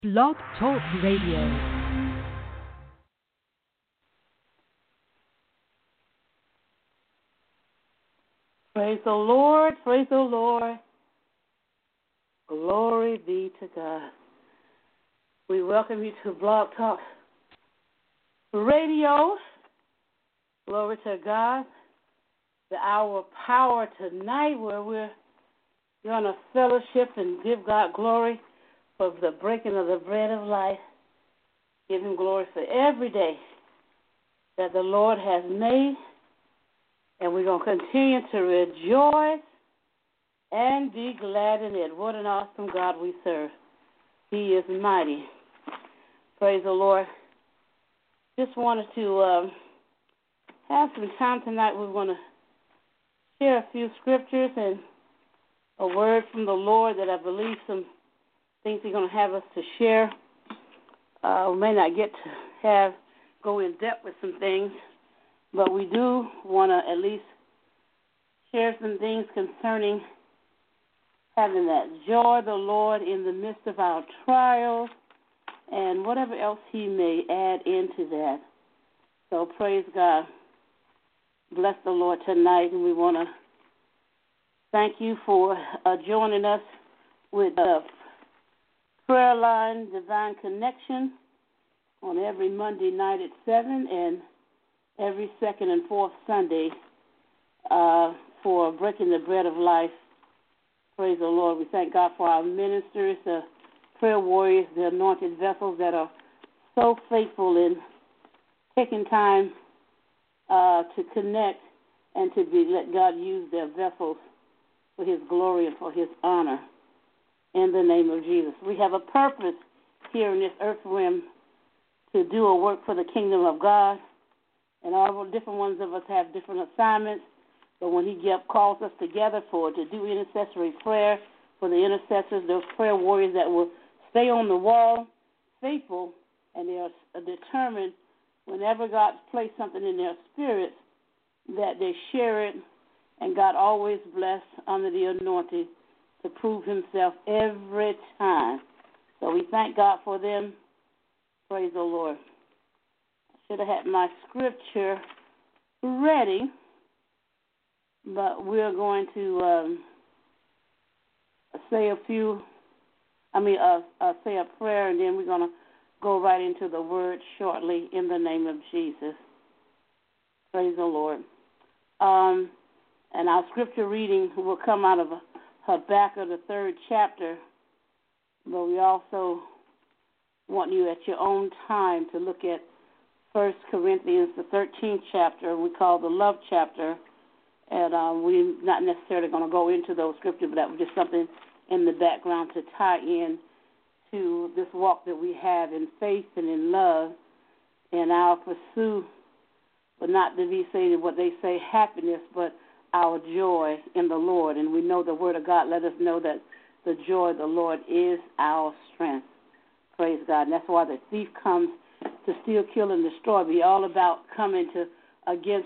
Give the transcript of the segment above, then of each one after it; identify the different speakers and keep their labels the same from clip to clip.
Speaker 1: Blog Talk Radio.
Speaker 2: Praise the Lord, praise the Lord. Glory be to God. We welcome you to Blog Talk Radio. Glory to God. The hour of power tonight where we're going to fellowship and give God glory for the breaking of the bread of life. Give him glory for every day that the Lord has made. And we're going to continue to rejoice and be glad in it. What an awesome God we serve. He is mighty. Praise the Lord. Just wanted to have some time tonight. We're going to share a few scriptures and a word from the Lord that I believe some things He's going to have us to share. We may not get to go in depth with some things, but we do want to at least share some things concerning having that joy of the Lord in the midst of our trials and whatever else He may add into that. So praise God. Bless the Lord tonight, and we want to thank you for joining us with the prayer line Divine Connection on every Monday night at 7 and every second and fourth Sunday for breaking the bread of life. Praise the Lord. We thank God for our ministers, the prayer warriors, the anointed vessels that are so faithful in taking time to connect and to let God use their vessels for His glory and for His honor. In the name of Jesus. We have a purpose here in this earth realm to do a work for the kingdom of God. And all different ones of us have different assignments. But when He calls us together to do intercessory prayer for the intercessors, those prayer warriors that will stay on the wall, faithful, and they are determined whenever God's placed something in their spirits that they share it, and God always bless under the anointing to prove Himself every time. So we thank God for them. Praise the Lord. I should have had my scripture ready, but we're going to say a prayer, and then we're going to go right into the word shortly in the name of Jesus. Praise the Lord. And our scripture reading will come out of Habakkuk, the 3rd chapter, but we also want you at your own time to look at 1 Corinthians, the 13th chapter, we call the love chapter, and we're not necessarily going to go into those scriptures, but that was just something in the background to tie in to this walk that we have in faith and in love and our pursuit, but not to be saying what they say happiness, but our joy in the Lord. And we know the Word of God let us know that the joy of the Lord is our strength. Praise God. And that's why the thief comes to steal, kill, and destroy. Be all about coming against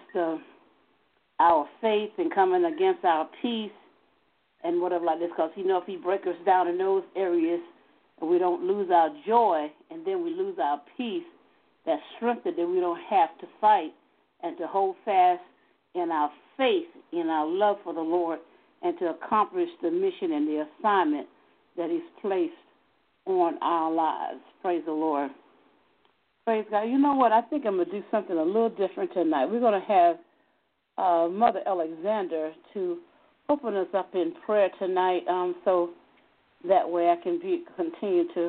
Speaker 2: our faith and coming against our peace and whatever like this, because He knows if He breaks us down in those areas and we don't lose our joy and then we lose our peace, that strength that we don't have to fight and to hold fast in our faith, in our love for the Lord, and to accomplish the mission and the assignment that He's placed on our lives. Praise the Lord. Praise God. You know what? I think I'm going to do something a little different tonight. We're going to have Mother Alexander to open us up in prayer tonight, so that way I can continue to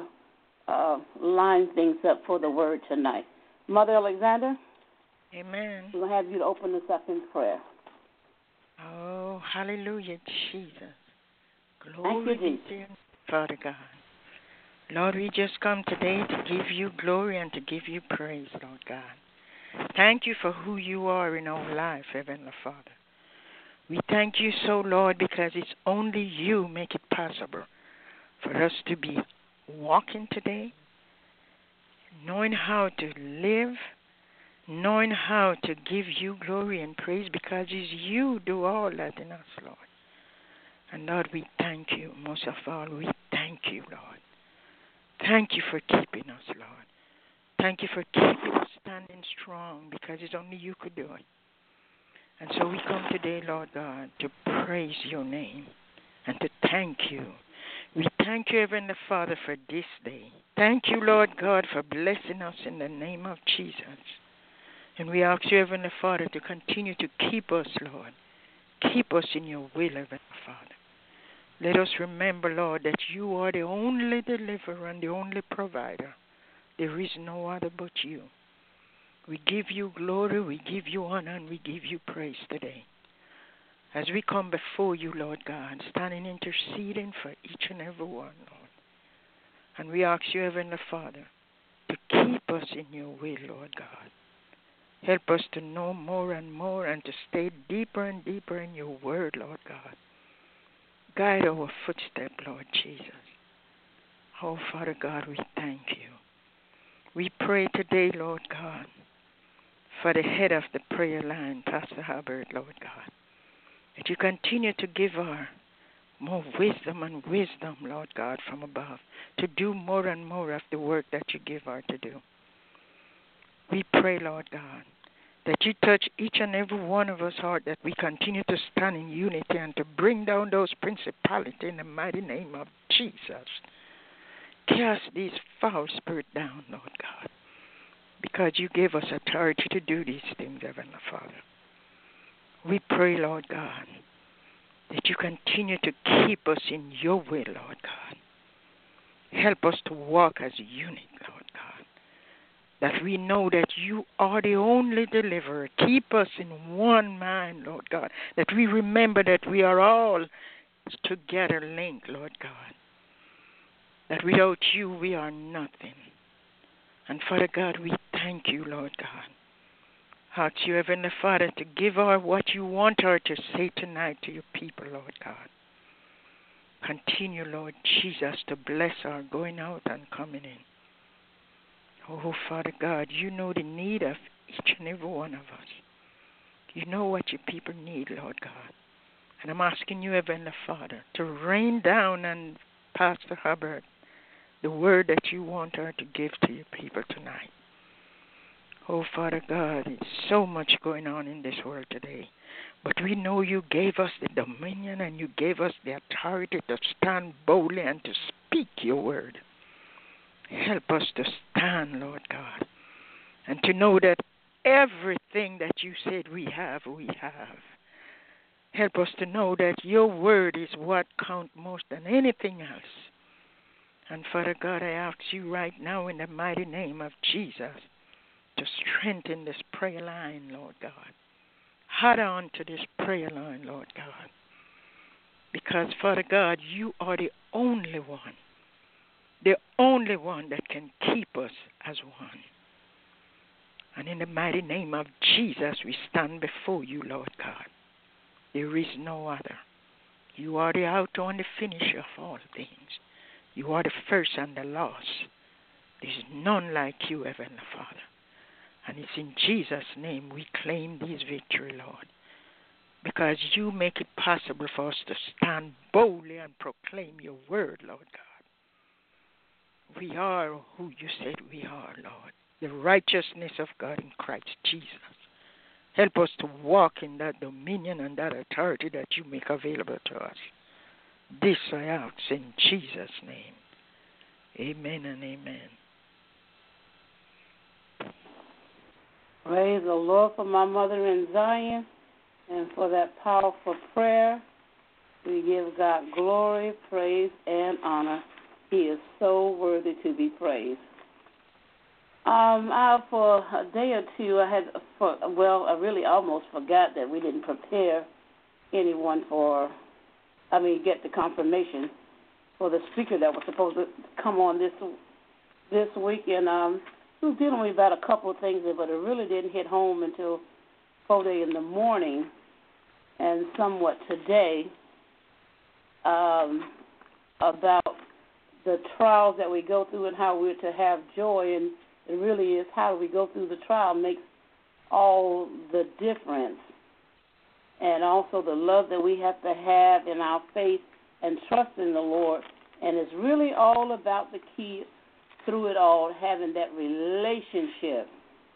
Speaker 2: line things up for the word tonight. Mother Alexander?
Speaker 3: Amen.
Speaker 2: We're going to have you to open us up in prayer.
Speaker 3: Oh, hallelujah, Jesus.
Speaker 2: Thank you,
Speaker 3: Glory
Speaker 2: Jesus.
Speaker 3: to you, Father God. Lord, we just come today to give you glory and to give you praise, Lord God. Thank you for who you are in our life, Heavenly Father. We thank you so, Lord, because it's only you make it possible for us to be walking today, knowing how to live, knowing how to give you glory and praise, because it's you do all that in us, Lord. And Lord, we thank you. Most of all, we thank you, Lord. Thank you for keeping us, Lord. Thank you for keeping us standing strong because it's only you could do it. And so we come today, Lord God, to praise your name and to thank you. We thank you, Heavenly Father, for this day. Thank you, Lord God, for blessing us in the name of Jesus. And we ask you, Heavenly Father, to continue to keep us, Lord. Keep us in your will, Heavenly Father. Let us remember, Lord, that you are the only deliverer and the only provider. There is no other but you. We give you glory, we give you honor, and we give you praise today. As we come before you, Lord God, standing interceding for each and every one, Lord. And we ask you, Heavenly Father, to keep us in your will, Lord God. Help us to know more and more and to stay deeper and deeper in your word, Lord God. Guide our footstep, Lord Jesus. Oh, Father God, we thank you. We pray today, Lord God, for the head of the prayer line, Pastor Hubbard, Lord God, that you continue to give her more wisdom and wisdom, Lord God, from above, to do more and more of the work that you give her to do. We pray, Lord God, that you touch each and every one of us heart, that we continue to stand in unity and to bring down those principalities in the mighty name of Jesus. Cast these foul spirits down, Lord God, because you gave us authority to do these things, Heavenly Father. We pray, Lord God, that you continue to keep us in your way, Lord God. Help us to walk as a unit, Lord God, that we know that you are the only deliverer. Keep us in one mind, Lord God, that we remember that we are all together linked, Lord God, that without you we are nothing. And Father God, we thank you, Lord God. Ask you, Heavenly Father, to give her what you want her to say tonight to your people, Lord God. Continue, Lord Jesus, to bless her going out and coming in. Oh, Father God, you know the need of each and every one of us. You know what your people need, Lord God. And I'm asking you, Heavenly Father, to rain down on Pastor Hubbard the word that you want her to give to your people tonight. Oh, Father God, there's so much going on in this world today. But we know you gave us the dominion and you gave us the authority to stand boldly and to speak your word. Help us to stand, Lord God, and to know that everything that you said we have, we have. Help us to know that your word is what counts most than anything else. And Father God, I ask you right now in the mighty name of Jesus to strengthen this prayer line, Lord God. Hold on to this prayer line, Lord God. Because, Father God, you are the only one that can keep us as one. And in the mighty name of Jesus, we stand before you, Lord God. There is no other. You are the author and the finisher of all things. You are the first and the last. There is none like you, Heavenly Father. And it's in Jesus' name we claim this victory, Lord. Because you make it possible for us to stand boldly and proclaim your word, Lord God. We are who you said we are, Lord. The righteousness of God in Christ Jesus. Help us to walk in that dominion and that authority that you make available to us. This I ask in Jesus' name. Amen and amen.
Speaker 2: Praise the Lord for my mother in Zion and for that powerful prayer. We give God glory, praise, and honor. He is so worthy to be praised. For a day or two, I really almost forgot that we didn't prepare anyone get the confirmation for the speaker that was supposed to come on this week. And we was dealing with about a couple of things, but it really didn't hit home until 4:30 in the morning and somewhat today about the trials that we go through and how we're to have joy. And it really is how we go through the trial makes all the difference. And also the love that we have to have in our faith and trust in the Lord. And it's really all about the key through it all, having that relationship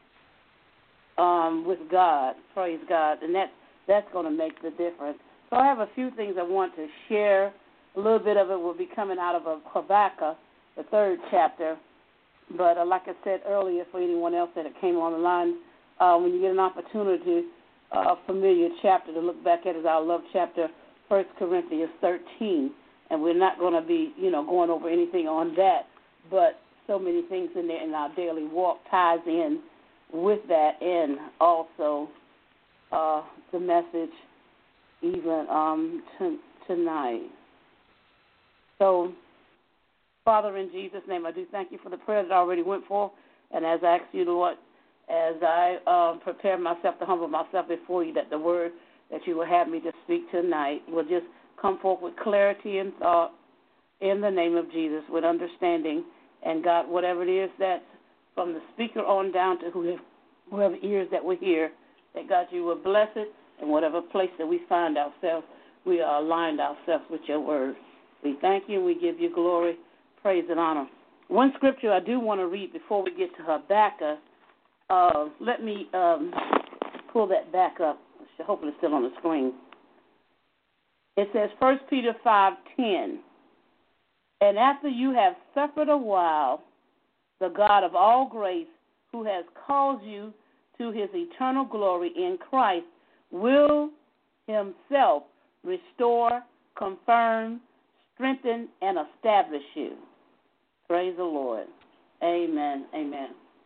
Speaker 2: with God. Praise God. And that's going to make the difference. So I have a few things I want to share. A little bit of it will be coming out of Habakkuk, the 3rd chapter. But like I said earlier, for anyone else that came on the line, when you get an opportunity, a familiar chapter to look back at is our love chapter, 1 Corinthians 13. And we're not going to be, going over anything on that, but so many things in there in our daily walk ties in with that, and also the message even tonight. So, Father, in Jesus' name, I do thank you for the prayer that already went forth, and as I ask you, Lord, as I prepare myself to humble myself before you, that the word that you will have me to speak tonight will just come forth with clarity and thought in the name of Jesus, with understanding. And God, whatever it is that's from the speaker on down to whoever ears that will hear, that God, you will bless it, and whatever place that we find ourselves, we are aligned ourselves with your word. We thank you and we give you glory, praise, and honor. One scripture I do want to read before we get to Habakkuk. Let me pull that back up. Hopefully it's still on the screen. It says 1 Peter 5:10, and after you have suffered a while, the God of all grace, who has called you to his eternal glory in Christ, will himself restore, confirm, strengthen, and establish you. Praise the Lord. Amen. Amen.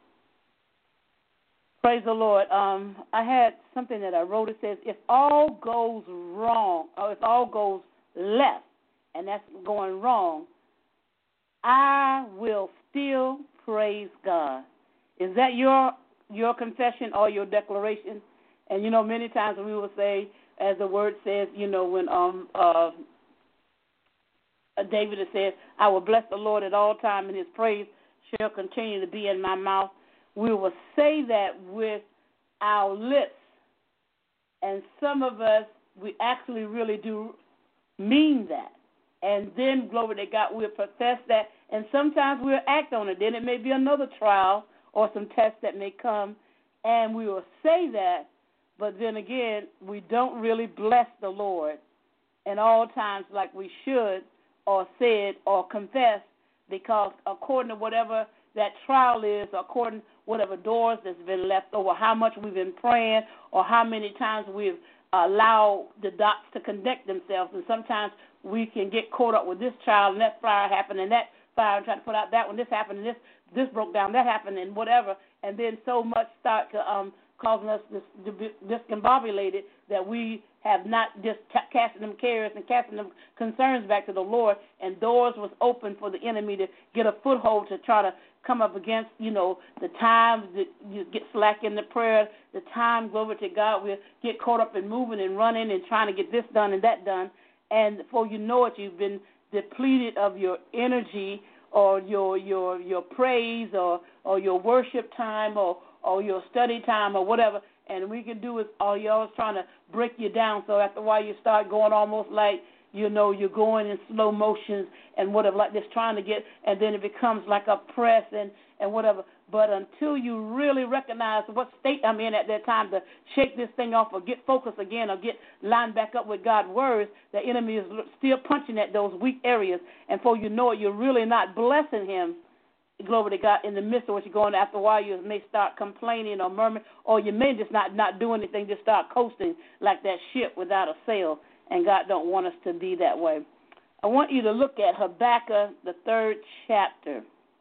Speaker 2: Praise the Lord. I had something that I wrote. It says, if all goes wrong, or if all goes left, and that's going wrong, I will still praise God. Is that your confession or your declaration? And, many times we will say, as the word says, when David has said, I will bless the Lord at all times, and his praise shall continue to be in my mouth. We will say that with our lips, and some of us, we actually really do mean that. And then, glory to God, we'll profess that, and sometimes we'll act on it. Then it may be another trial or some test that may come, and we will say that, but then again, we don't really bless the Lord in all times like we should, or said, or confess, because according to whatever that trial is, according to whatever doors that's been left over, how much we've been praying, or how many times we've allowed the dots to conduct themselves. And sometimes we can get caught up with this trial, and that fire happened, and that fire, and trying to put out that one, this happened, and this broke down, that happened, and whatever. And then so much start to causing us to be discombobulated that we have not just casting them cares and casting them concerns back to the Lord, and doors was open for the enemy to get a foothold to try to come up against, the time that you get slack in the prayer, the time, glory to God, we'll get caught up in moving and running and trying to get this done and that done, and before you know it, you've been depleted of your energy or your praise or your worship time or your study time or whatever, and we can do is all y'all is trying to break you down. So after a while you start going almost like, you're going in slow motions and whatever, like this trying to get, and then it becomes like a press and whatever. But until you really recognize what state I'm in at that time to shake this thing off or get focused again or get lined back up with God's words, the enemy is still punching at those weak areas. And before you know it, you're really not blessing him. Glory to God. In the midst of what you're going, after a while you may start complaining or murmuring, or you may just not do anything, just start coasting like that ship without a sail. And God don't want us to be that way. I want you to look at Habakkuk, the 3rd chapter.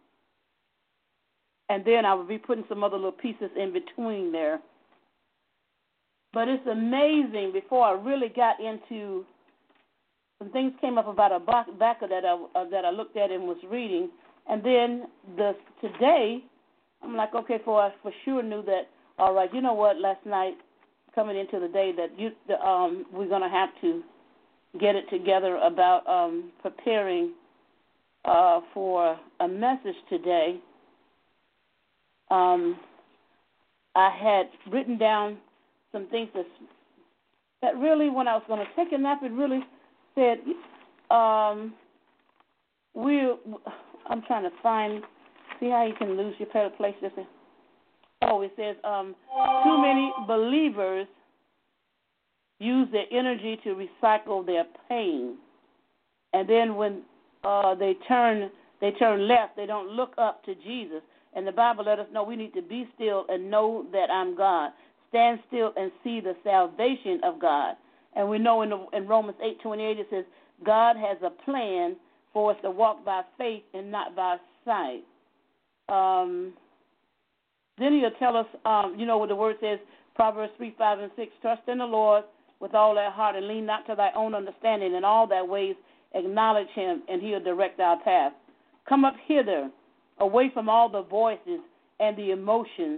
Speaker 2: And then I will be putting some other little pieces in between there. But it's amazing, before I really got into, some things came up about Habakkuk that I looked at and was reading. And then today, I'm like, okay, I for sure knew that, all right, you know what, last night, coming into the day that we're going to have to get it together about preparing for a message today. I had written down some things that really, when I was going to take a nap, it really said, I'm trying to see how you can lose your place? Oh, it says too many believers use their energy to recycle their pain, and then when they turn left, they don't look up to Jesus. And the Bible let us know we need to be still and know that I'm God. Stand still and see the salvation of God. And we know in Romans 8:28 it says God has a plan for us to walk by faith and not by sight. Then he'll tell us, what the word says, Proverbs 3:5-6, trust in the Lord with all thy heart and lean not to thy own understanding. In all thy ways acknowledge him, and he'll direct our path. Come up hither, away from all the voices and the emotions,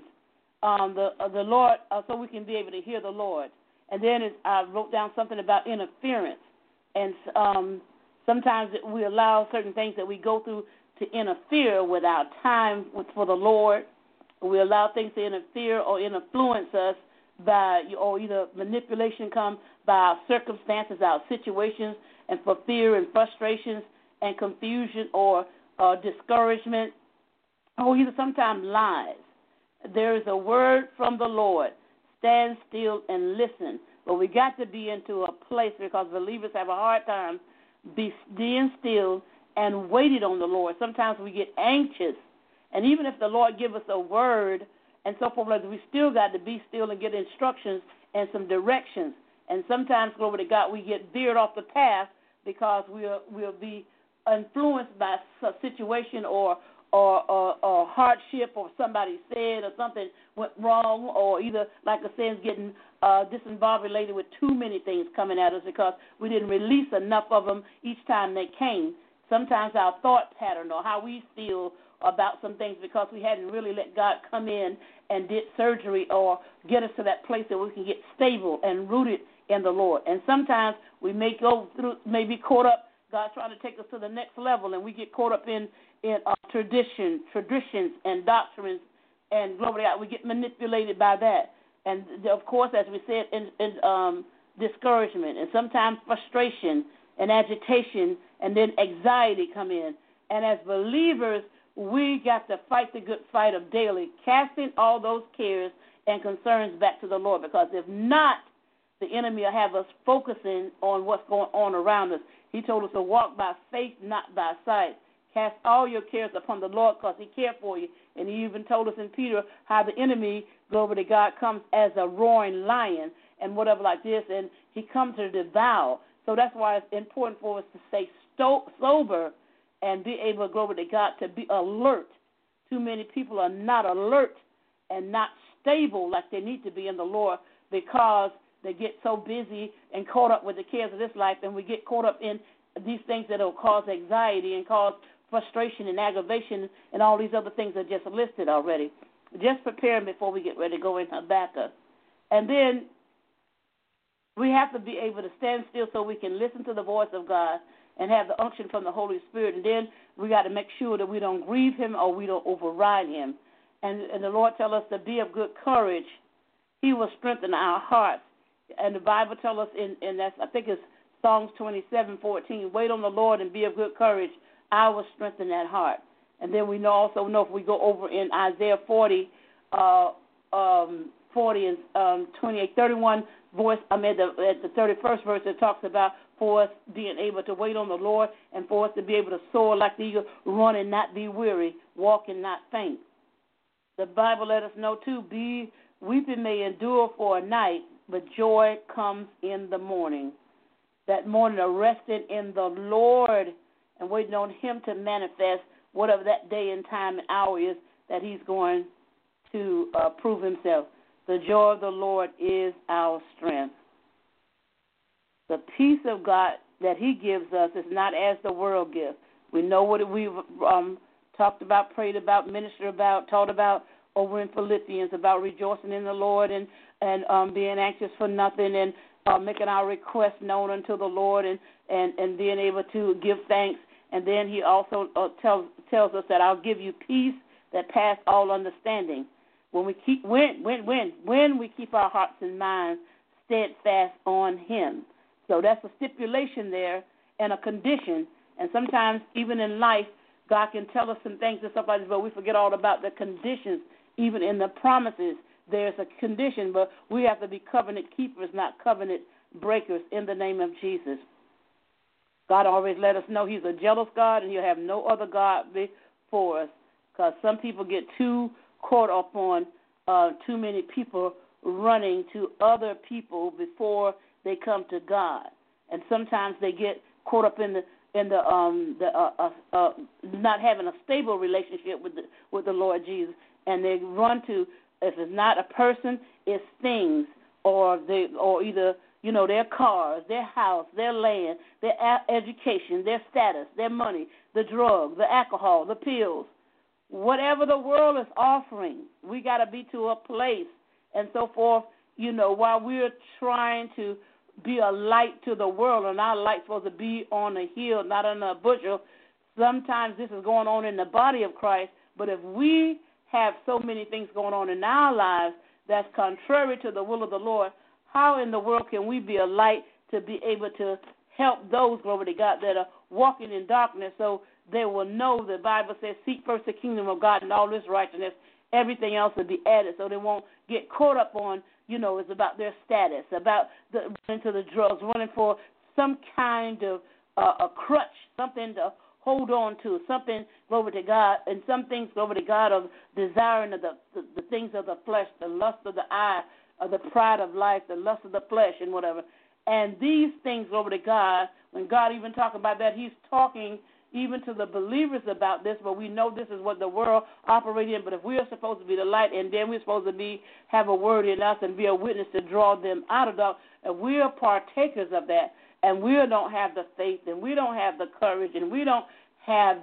Speaker 2: the Lord, so we can be able to hear the Lord. And then I wrote down something about interference. And sometimes we allow certain things that we go through to interfere with our time for the Lord. We allow things to interfere or influence us or either manipulation come by our circumstances, our situations, and for fear and frustrations and confusion or discouragement, or either sometimes lies. There is a word from the Lord. Stand still and listen. But we got to be into a place, because believers have a hard time being still and waiting on the Lord. Sometimes we get anxious. And even if the Lord give us a word and so forth, we still got to be still and get instructions and some directions. And sometimes, glory to God, we get veered off the path because we'll be influenced by a situation or hardship, or somebody said, or something went wrong, or either, like I said, getting discombobulated with too many things coming at us because we didn't release enough of them each time they came. Sometimes our thought pattern or how we feel about some things because we hadn't really let God come in and did surgery or get us to that place that we can get stable and rooted in the Lord. And sometimes we may be caught up, God's trying to take us to the next level, and we get caught up in traditions and doctrines, and glory to God, we get manipulated by that. And, of course, as we said, in discouragement and sometimes frustration and agitation and then anxiety come in. And as believers, we got to fight the good fight of daily, casting all those cares and concerns back to the Lord, because if not, the enemy will have us focusing on what's going on around us. He told us to walk by faith, not by sight. Cast all your cares upon the Lord because he cared for you. And he even told us in Peter how the enemy, glory to God, comes as a roaring lion and whatever like this, and he comes to devour. So that's why it's important for us to stay sober and be able, glory to God, to be alert. Too many people are not alert and not stable like they need to be in the Lord because they get so busy and caught up with the cares of this life, and we get caught up in these things that will cause anxiety and cause frustration and aggravation and all these other things that are just listed already. Just preparing before we get ready to go in Habakkuk. And then we have to be able to stand still so we can listen to the voice of God and have the unction from the Holy Spirit. And then we got to make sure that we don't grieve him or we don't override him. And the Lord tells us to be of good courage. He will strengthen our hearts. And the Bible tells us in that's, I think it's Psalms 27:14, wait on the Lord and be of good courage. I will strengthen that heart. And then we also know if we go over in Isaiah 40 and 28, 31 voice, at the 31st verse, it talks about for us being able to wait on the Lord and for us to be able to soar like the eagle, run and not be weary, walk and not faint. The Bible let us know, too, weeping may endure for a night, but joy comes in the morning. That morning, resting in the Lord and waiting on him to manifest whatever that day and time and hour is that he's going to prove himself. The joy of the Lord is our strength. The peace of God that he gives us is not as the world gives. We know what we've talked about, prayed about, ministered about, taught about over in Philippians about rejoicing in the Lord and being anxious for nothing and making our requests known unto the Lord and being able to give thanks. And then he also tells us that I'll give you peace that pass all understanding. When we keep when we keep our hearts and minds steadfast on him. So that's a stipulation there and a condition. And sometimes even in life God can tell us some things and stuff like this, but we forget all about the conditions. Even in the promises, there's a condition, but we have to be covenant keepers, not covenant breakers, in the name of Jesus. God always let us know He's a jealous God, and He'll have no other God before us, because some people get too caught up on too many people running to other people before they come to God, and sometimes they get caught up in the not having a stable relationship with the Lord Jesus, and they run to, if it's not a person, it's things, or either their cars, their house, their land, their education, their status, their money, the drugs, the alcohol, the pills, whatever the world is offering. We got to be to a place and so forth. While we're trying to be a light to the world, and our light's supposed to be on a hill, not on a bushel. Sometimes this is going on in the body of Christ, but if we have so many things going on in our lives that's contrary to the will of the Lord, how in the world can we be a light to be able to help those, glory to God, that are walking in darkness, so they will know the Bible says, seek first the kingdom of God and all this righteousness, everything else will be added, so they won't get caught up on, it's about their status, about running to the drugs, running for some kind of a crutch, something to hold on to, something, glory to God, and some things, glory to God, of desiring of the things of the flesh, the lust of the eye, the pride of life, the lust of the flesh, and whatever. And these things, glory to God, when God even talks about that, He's talking even to the believers about this, but we know this is what the world operates in. But if we are supposed to be the light, and then we're supposed to have a word in us and be a witness to draw them out of darkness, and we are partakers of that, and we don't have the faith, and we don't have the courage, and we don't have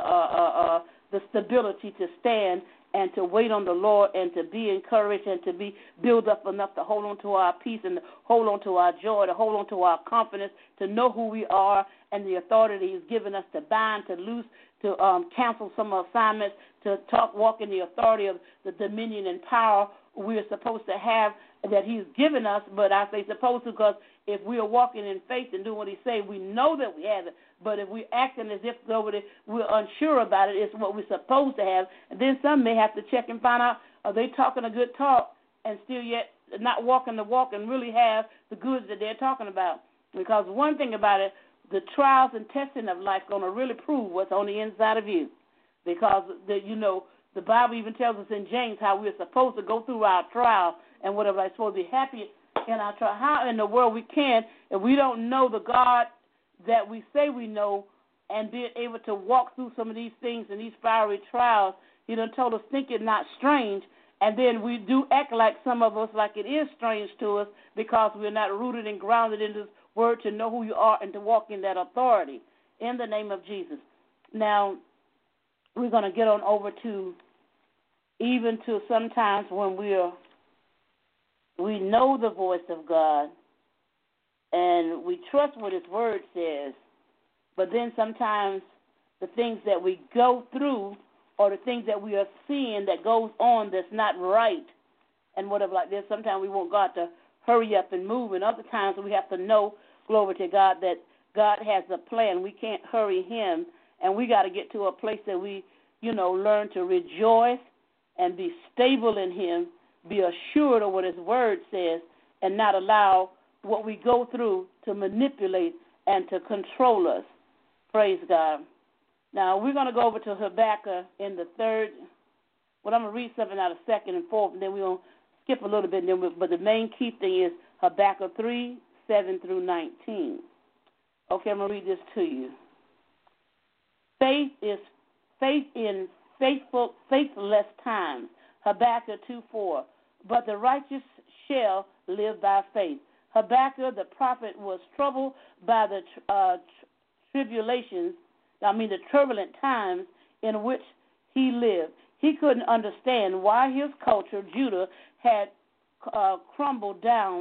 Speaker 2: the stability to stand and to wait on the Lord and to be encouraged and to be built up enough to hold on to our peace and to hold on to our joy, to hold on to our confidence, to know who we are and the authority He's given us to bind, to loose, to cancel some assignments, to walk in the authority of the dominion and power we're supposed to have that He's given us. But I say supposed to, because if we are walking in faith and doing what He say, we know that we have it. But if we're acting as if we're unsure about it, it's what we're supposed to have. And then some may have to check and find out, are they talking a good talk and still yet not walking the walk and really have the goods that they're talking about? Because one thing about it, the trials and testing of life going to really prove what's on the inside of you. Because, the Bible even tells us in James how we're supposed to go through our trial and whatever. We're supposed to be happy in our trial. How in the world we can, if we don't know the God that we say we know and being able to walk through some of these things and these fiery trials? He done told us, think it not strange, and then we do act like some of us like it is strange to us because we're not rooted and grounded in this word to know who you are and to walk in that authority in the name of Jesus. Now, we're going to get on over to even to sometimes when we know the voice of God and we trust what His word says, but then sometimes the things that we go through or the things that we are seeing that goes on that's not right and whatever like this, sometimes we want God to hurry up and move, and other times we have to know, glory to God, that God has a plan. We can't hurry Him, and we got to get to a place that we, learn to rejoice and be stable in Him, be assured of what His word says, and not allow what we go through to manipulate and to control us. Praise God. Now, we're going to go over to Habakkuk in the third. Well, I'm going to read something out of second and fourth, and then we're going to skip a little bit. But the main key thing is Habakkuk 3, 7 through 19. Okay, I'm going to read this to you. Faith in faithless times. Habakkuk 2:4. But the righteous shall live by faith. Habakkuk the prophet was troubled by the the turbulent times in which he lived. He couldn't understand why his culture, Judah, had crumbled,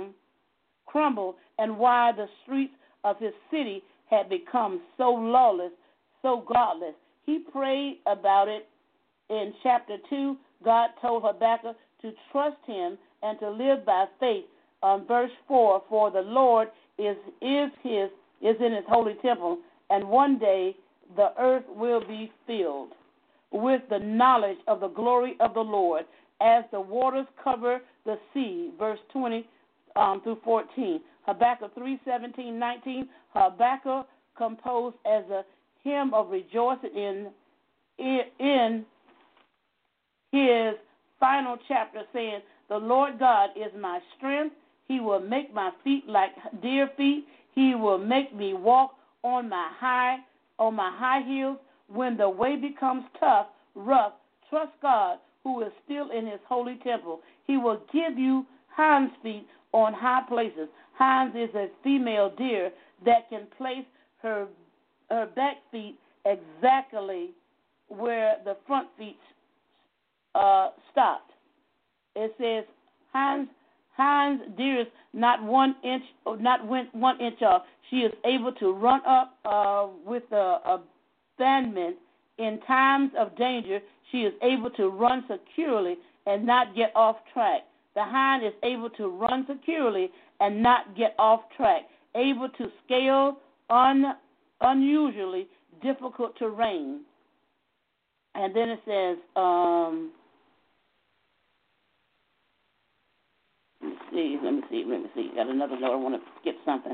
Speaker 2: and why the streets of his city had become so lawless, so godless. He prayed about it in chapter 2. God told Habakkuk to trust Him and to live by faith. Verse 4, for the Lord is in His holy temple, and one day the earth will be filled with the knowledge of the glory of the Lord as the waters cover the sea. Verse 20 through 14. Habakkuk 3:17-19. Habakkuk composed as a hymn of rejoicing in his final chapter, saying, "The Lord God is my strength. He will make my feet like deer feet. He will make me walk on my high heels. When the way becomes tough, rough, trust God, who is still in his holy temple. He will give you hinds feet on high places." Hinds is a female deer that can place her back feet exactly where the front feet stopped. It says hinds deer is not 1 inch off. She is able to run up with abandonment in times of danger. She is able to run securely and not get off track. The hind is able to run securely and not get off track, able to scale unusually difficult terrain. And then it says, let me see. Got another note. I want to skip something.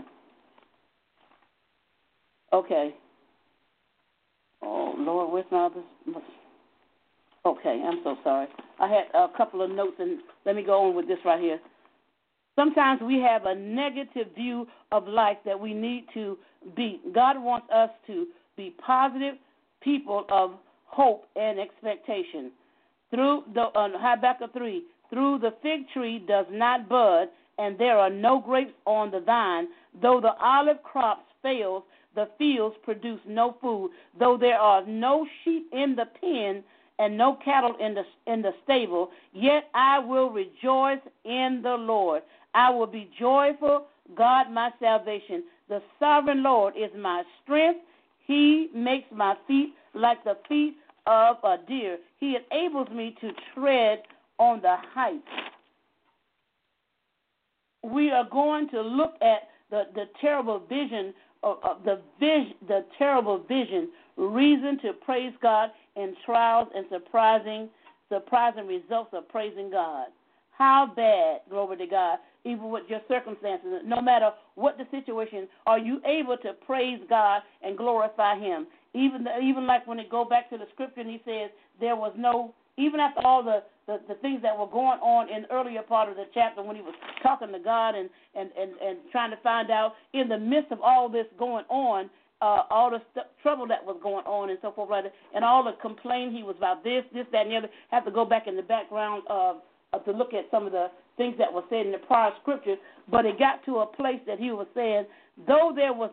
Speaker 2: Okay. Oh, Lord, where's my other? Okay, I'm so sorry. I had a couple of notes, and let me go on with this right here. Sometimes we have a negative view of life that we need to beat. God wants us to be positive people of hope and expectation. Through the Habakkuk 3, through the fig tree does not bud, and there are no grapes on the vine. Though the olive crops fails, the fields produce no food. Though there are no sheep in the pen and no cattle in the stable, yet I will rejoice in the Lord. I will be joyful, God my salvation. The sovereign Lord is my strength. He makes my feet like the feet of a deer. He enables me to tread on the heights. We are going to look at the terrible vision the terrible vision, reason to praise God in trials and surprising results of praising God. How bad, glory to God, even with your circumstances, no matter what the situation, are you able to praise God and glorify Him? Even like when it go back to the scripture and he says there was no, even after all the things that were going on in the earlier part of the chapter when he was talking to God and trying to find out in the midst of all this going on, all the trouble that was going on and so forth, like that, and all the complaint he was about this, that, and the other. Have to go back in the background to look at some of the things that were said in the prior scriptures. But it got to a place that he was saying, though there was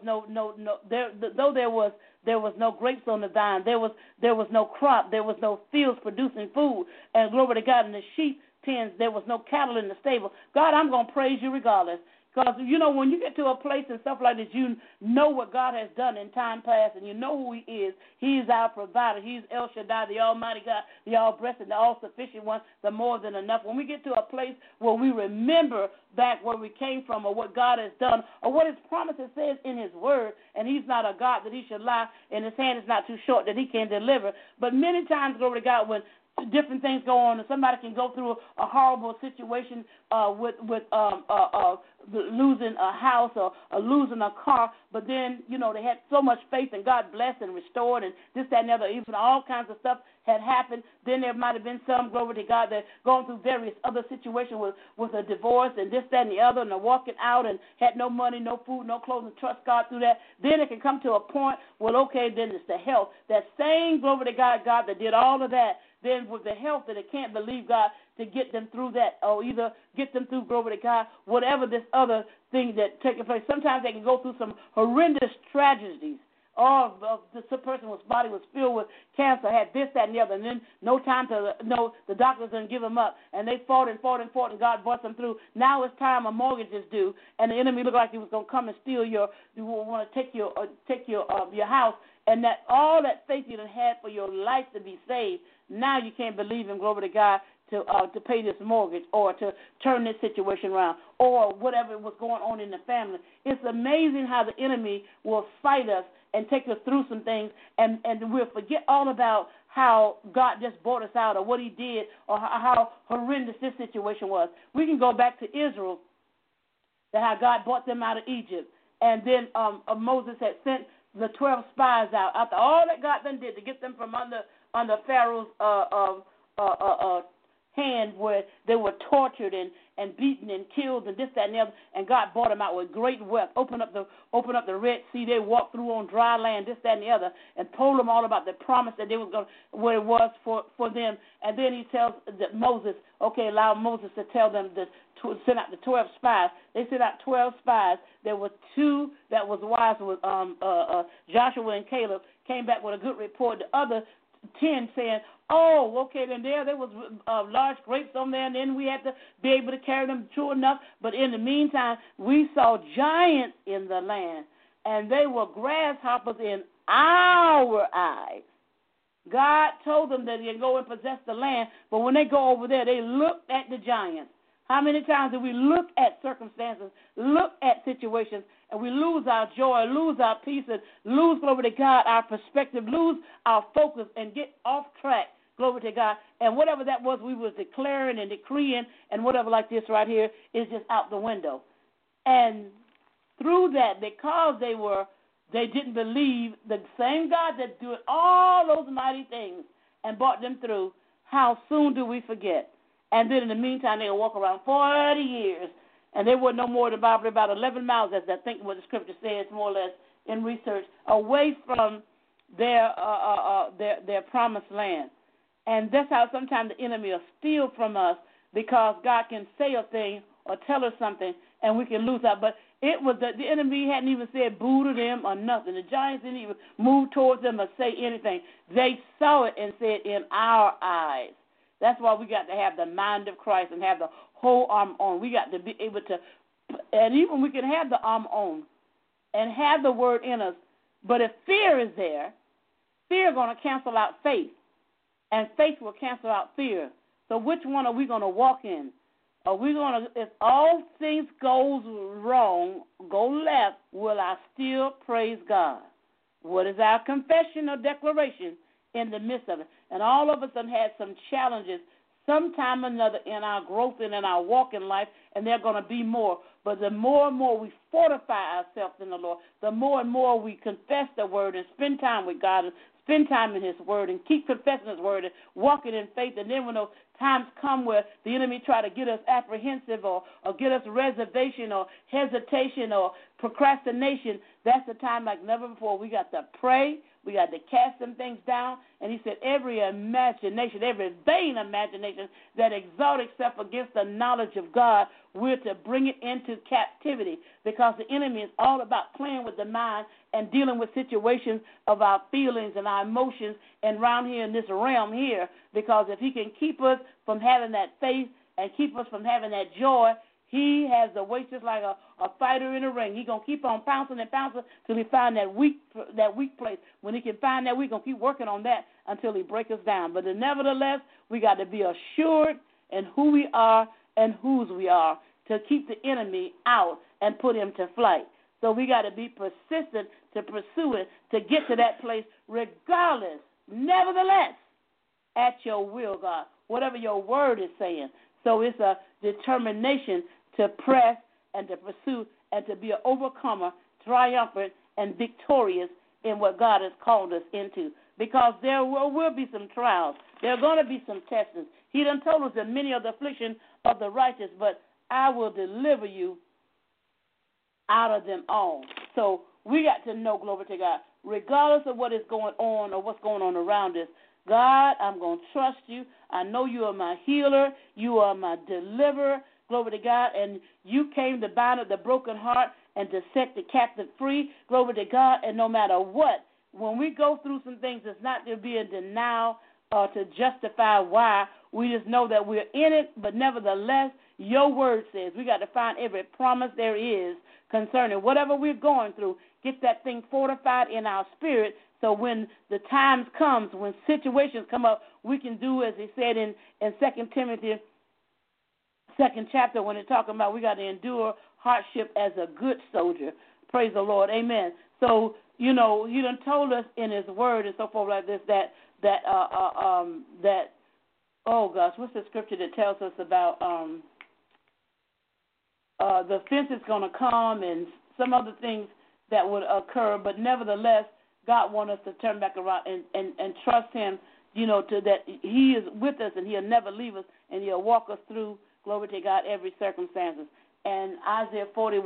Speaker 2: there was no grapes on the vine, there was no crop, there was no fields producing food, and glory to God, in the sheep pens, there was no cattle in the stable. God, I'm going to praise you regardless. Because, when you get to a place and stuff like this, you know what God has done in time past, and you know who He is. He is our provider. He's El Shaddai, the Almighty God, the all-breasted, the all-sufficient one, the more than enough. When we get to a place where we remember back where we came from or what God has done or what His promises says in His Word, and He's not a God that He should lie, and His hand is not too short that He can't deliver. But many times, glory to God, when different things go on, and somebody can go through a horrible situation with losing a house or losing a car, but then, they had so much faith and God blessed and restored and this, that, and the other, even all kinds of stuff had happened. Then there might have been some, glory to God, that gone through various other situations with a divorce and this, that, and the other, and they're walking out and had no money, no food, no clothes, and trust God through that. Then it can come to a point, well, okay, then it's the health. That same, glory to God that did all of that, then with the health that it can't believe God to get them through that, or either get them through, glory to God, whatever this other thing that taking place. Sometimes they can go through some horrendous tragedies. Or this person whose body was filled with cancer had this, that, and the other, and then the doctors didn't give them up, and they fought, and God brought them through. Now it's time a mortgage is due, and the enemy looked like he was going to come and steal you want to take your house, and that all that faith you had for your life to be saved, now you can't believe Him, glory to God, to pay this mortgage or to turn this situation around or whatever was going on in the family. It's amazing how the enemy will fight us and take us through some things, and we'll forget all about how God just brought us out or what he did or how horrendous this situation was. We can go back to Israel, that how God brought them out of Egypt, and then Moses had sent the 12 spies out after all that God then did to get them from under Pharaoh's hand, where they were tortured and beaten and killed and this, that, and the other, and God brought them out with great wealth. Open up the Red Sea. They walked through on dry land, this, that, and the other, and told them all about the promise that they was going, what it was for them. And then he tells Moses, okay, allow Moses to tell them to send out the 12 spies. They sent out 12 spies. There were 2 that was wise with Joshua and Caleb, came back with a good report. The other 10 saying, oh, okay, then there was large grapes on there, and then we had to be able to carry them true enough. But in the meantime, we saw giants in the land, and they were grasshoppers in our eyes. God told them that they go and possess the land, but when they go over there, they look at the giants. How many times do we look at circumstances, look at situations, and we lose our joy, lose our peace, and lose, glory to God, our perspective, lose our focus, and get off track, glory to God. And whatever that was we was declaring and decreeing and whatever like this right here is just out the window. And through that, because they didn't believe the same God that did all those mighty things and brought them through, how soon do we forget? And then in the meantime, they'll walk around 40 years, and they were no more than probably about 11 miles, as I think what the scripture says, more or less, in research, away from their promised land. And that's how sometimes the enemy will steal from us, because God can say a thing or tell us something, and we can lose out. But it was the enemy hadn't even said boo to them or nothing. The giants didn't even move towards them or say anything. They saw it and said, in our eyes. That's why we got to have the mind of Christ and have the whole armor on. We got to be able to, and even we can have the armor on and have the word in us. But if fear is there, fear is going to cancel out faith, and faith will cancel out fear. So which one are we going to walk in? Are we going to, if all things goes wrong, go left, will I still praise God? What is our confession or declaration in the midst of it? And all of us have had some challenges sometime or another in our growth and in our walk in life, and there are going to be more. But the more and more we fortify ourselves in the Lord, the more and more we confess the word and spend time with God and spend time in his word and keep confessing his word and walking in faith. And then when those times come where the enemy try to get us apprehensive or get us reservation or hesitation or procrastination, that's the time like never before. We got to pray. We got to cast some things down. And he said every imagination, every vain imagination that exalts itself against the knowledge of God, we're to bring it into captivity, because the enemy is all about playing with the mind and dealing with situations of our feelings and our emotions and around here in this realm here, because if he can keep us from having that faith and keep us from having that joy, he has the weight just like a fighter in a ring. He's going to keep on pouncing and pouncing till he find that weak place. When he can find that, we're going to keep working on that until he breaks us down. But nevertheless, we got to be assured in who we are and whose we are to keep the enemy out and put him to flight. So we got to be persistent to pursue it, to get to that place regardless, nevertheless, at your will, God, whatever your word is saying. So it's a determination to press and to pursue and to be an overcomer, triumphant, and victorious in what God has called us into. Because there will be some trials. There are going to be some tests. He done told us that many are the affliction of the righteous, but I will deliver you out of them all. So we got to know, glory to God, regardless of what is going on or what's going on around us, God, I'm going to trust you. I know you are my healer. You are my deliverer. Glory to God. And you came to bind up the broken heart and to set the captive free. Glory to God. And no matter what, when we go through some things, it's not to be in denial or to justify why. We just know that we're in it, but nevertheless, your word says we got to find every promise there is concerning whatever we're going through. Get that thing fortified in our spirit So when the times comes, when situations come up, we can do as he said in 2 Timothy, 2nd chapter, when it's talking about we got to endure hardship as a good soldier. Praise the Lord. Amen. So, he done told us in his word and so forth like this that oh gosh, what's the scripture that tells us about the fence is going to come and some other things that would occur, but nevertheless, God wants us to turn back around and trust him, that he is with us and he'll never leave us and he'll walk us through, glory to God, every circumstances. And Isaiah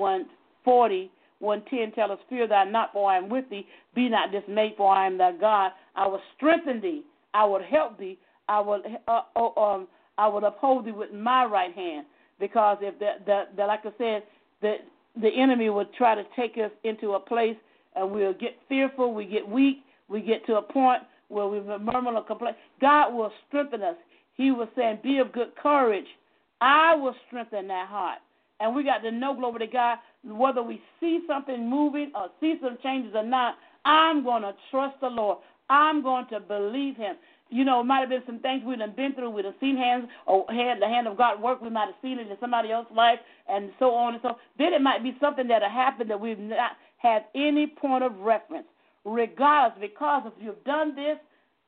Speaker 2: 41:10 tell us, fear thou not, for I am with thee. Be not dismayed, for I am thy God. I will strengthen thee. I will help thee. I will uphold thee with my right hand. Because if like I said, the enemy would try to take us into a place and we'll get fearful, we get weak, we get to a point where we murmur or complain. God will strengthen us. He was saying, be of good courage. I will strengthen that heart. And we got to know, glory to God, whether we see something moving or see some changes or not, I'm going to trust the Lord. I'm going to believe him. It might have been some things we've been through. We've seen hands or had the hand of God work. We might have seen it in somebody else's life and so on and so on. Then it might be something that happened that we've not had any point of reference. Regardless, because if you've done this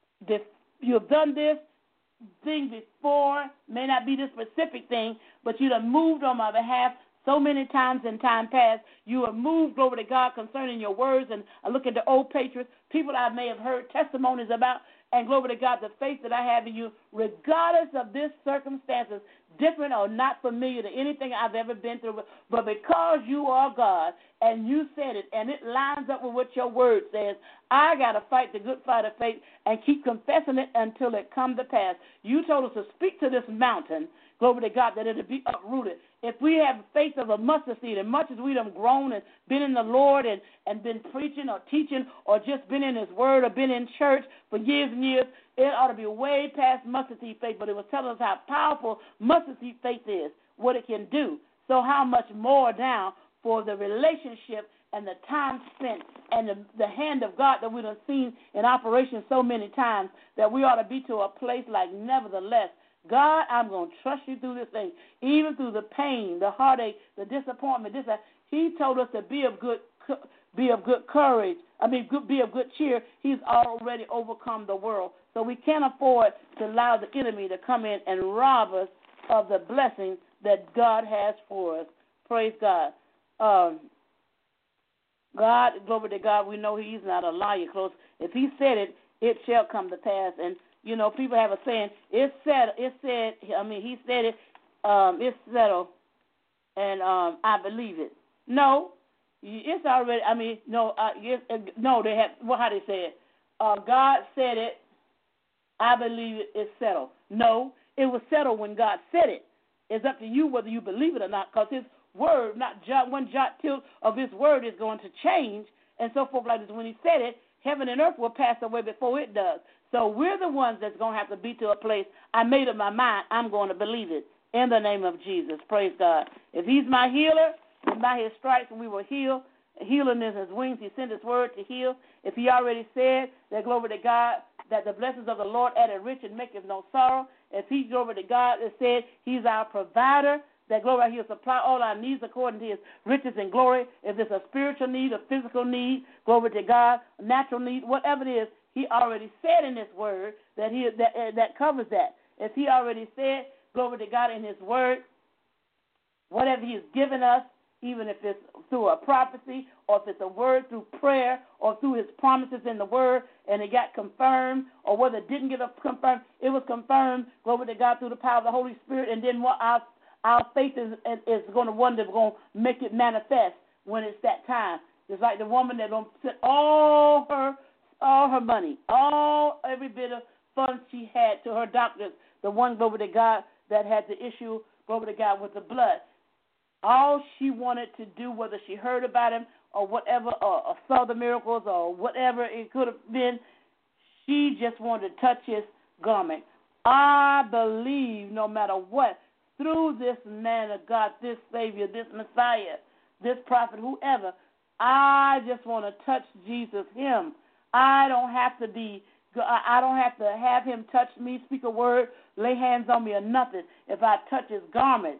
Speaker 2: thing before, may not be this specific thing, but you have moved on my behalf so many times in time past. You have moved, glory to God, concerning your words. And I look at the old patriots, people I may have heard testimonies about, and glory to God, the faith that I have in you, regardless of this circumstances, different or not familiar to anything I've ever been through, but because you are God and you said it and it lines up with what your word says, I got to fight the good fight of faith and keep confessing it until it comes to pass. You told us to speak to this mountain, glory to God, that it'll be uprooted. If we have faith of a mustard seed, and much as we have grown and been in the Lord and been preaching or teaching or just been in his word or been in church for years and years, it ought to be way past mustard seed faith, but it was telling us how powerful mustard seed faith is, what it can do. So how much more now for the relationship and the time spent and the hand of God that we have seen in operation so many times, that we ought to be to a place like, nevertheless, God, I'm going to trust you through this thing, even through the pain, the heartache, the disappointment. He told us to be of good courage. Be of good cheer. He's already overcome the world. So we can't afford to allow the enemy to come in and rob us of the blessing that God has for us. Praise God. God, glory to God, we know he's not a liar. Close. If he said it, it shall come to pass. And people have a saying, he said it, it's settled, and I believe it. No, it's already, they have, how they say it? God said it, I believe it, it's settled. No, it was settled when God said it. It's up to you whether you believe it or not, because his word, not one jot tilt of his word is going to change, and so forth like this. When he said it, heaven and earth will pass away before it does. So we're the ones that's going to have to be to a place, I made up my mind, I'm going to believe it in the name of Jesus. Praise God. If he's my healer, and by his stripes we will heal. Healing is his wings. He sent his word to heal. If he already said that, glory to God, that the blessings of the Lord added rich and maketh no sorrow. If he, glory to God, has said he's our provider, that glory, he'll supply all our needs according to his riches and glory. If it's a spiritual need, a physical need, glory to God, natural need, whatever it is, he already said in his word that that covers that. If he already said, glory to God, in his word, whatever he has given us, even if it's through a prophecy or if it's a word through prayer or through his promises in the word and it got confirmed, or whether it didn't get confirmed, it was confirmed, glory to God, through the power of the Holy Spirit. And then what our faith is going to wonder, going to make it manifest when it's that time. It's like the woman that going to put all her money, every bit of funds she had to her doctors, the one, glory to God, that had the issue, glory to God, with the blood. All she wanted to do, whether she heard about him or whatever, or saw the miracles or whatever it could have been, she just wanted to touch his garment. I believe no matter what, through this man of God, this Savior, this Messiah, this prophet, whoever, I just want to touch Jesus, him. I don't have to have him touch me, speak a word, lay hands on me or nothing. If I touch his garment,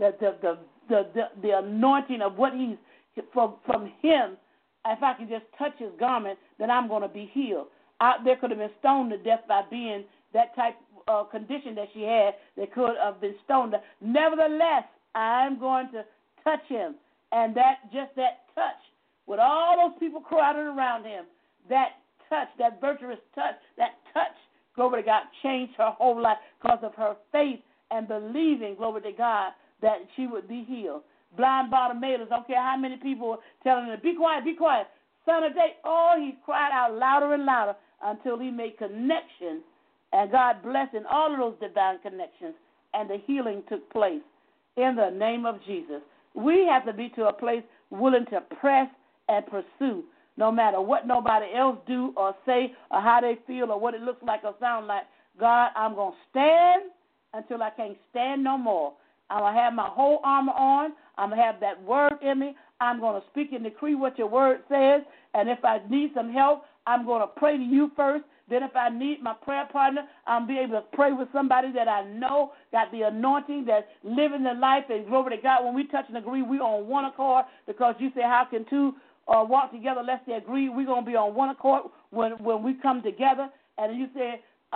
Speaker 2: the anointing of what he's from him, if I can just touch his garment, then I'm going to be healed. There could have been stoned to death by being that type of condition that she had. They could have been stoned. Nevertheless, I'm going to touch him. And that touch, with all those people crowded around him, that touch, that virtuous touch, glory to God, changed her whole life because of her faith and believing, glory to God, that she would be healed. Blind Bartimaeus, don't care how many people were telling him, be quiet, son of David. Oh, he cried out louder and louder until he made connection, and God blessed in all of those divine connections, and the healing took place in the name of Jesus. We have to be to a place willing to press and pursue, no matter what nobody else do or say or how they feel or what it looks like or sound like. God, I'm going to stand until I can't stand no more. I'm going to have my whole armor on. I'm going to have that word in me. I'm going to speak and decree what your word says. And if I need some help, I'm going to pray to you first. Then if I need my prayer partner, I'll be able to pray with somebody that I know got the anointing, that's living the life. And glory to God, when we touch and agree, we're on one accord, because you say, how can two walk together lest they agree? We're going to be on one accord when we come together. And you say,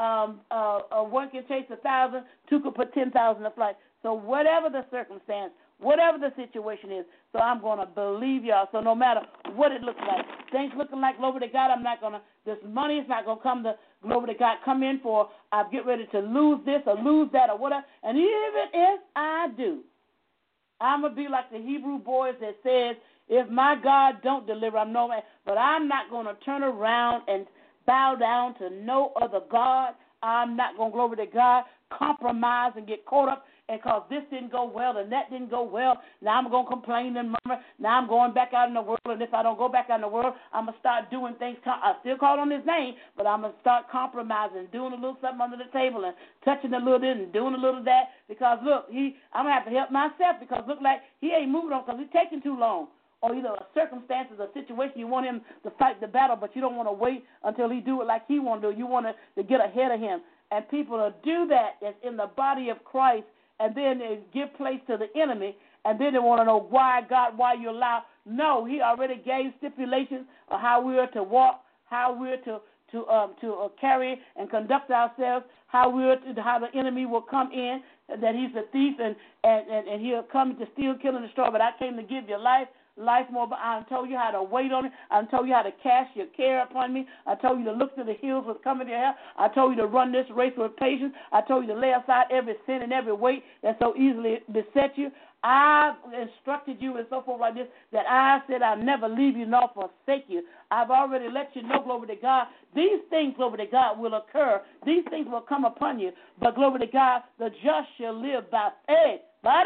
Speaker 2: one can chase 1,000, two could put 10,000 to flight. So whatever the circumstance, whatever the situation is, so I'm going to believe y'all. So no matter what it looks like, things looking like, glory to God, I'm not going to, this money is not going to come to, glory to God, come in for, I get ready to lose this or lose that or whatever. And even if I do, I'm going to be like the Hebrew boys that says, if my God don't deliver, I'm no man. But I'm not going to turn around and bow down to no other God. I'm not going to, glory to God, compromise and get caught up. And because this didn't go well and that didn't go well, now I'm going to complain and murmur. Now I'm going back out in the world, and if I don't go back out in the world, I'm going to start doing things. I still call on his name, but I'm going to start compromising, doing a little something under the table and touching a little this and doing a little that. Because, look, I'm going to have to help myself, because look like he ain't moving on because he's taking too long. Or either a circumstances, a situation, you want him to fight the battle, but you don't want to wait until he do it like he want to do. You want to get ahead of him. And people will do that in the body of Christ, and then they give place to the enemy, and then they want to know why, God, why you allow. No, he already gave stipulations of how we are to walk, how we're to carry and conduct ourselves, how the enemy will come in, that he's a thief and he'll come to steal, kill, and destroy. But I came to give you life more. But I told you how to wait on it. I told you how to cast your care upon me. I told you to look to the hills with coming to help. I told you to run this race with patience. I told you to lay aside every sin and every weight that so easily beset you. I've instructed you and so forth like this, that I said I'll never leave you nor forsake you. I've already let you know, glory to God, these things, glory to God, will occur. These things will come upon you. But, glory to God, the just shall live by faith.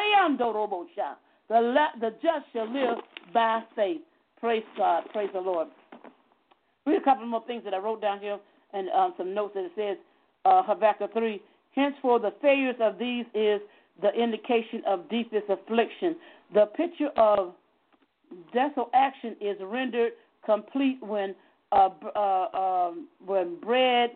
Speaker 2: The just shall live by faith. Praise God. Praise the Lord. Read a couple more things that I wrote down here, and some notes that it says, Habakkuk 3, henceforth the failures of these is the indication of deepest affliction. The picture of desolate action is rendered complete when bread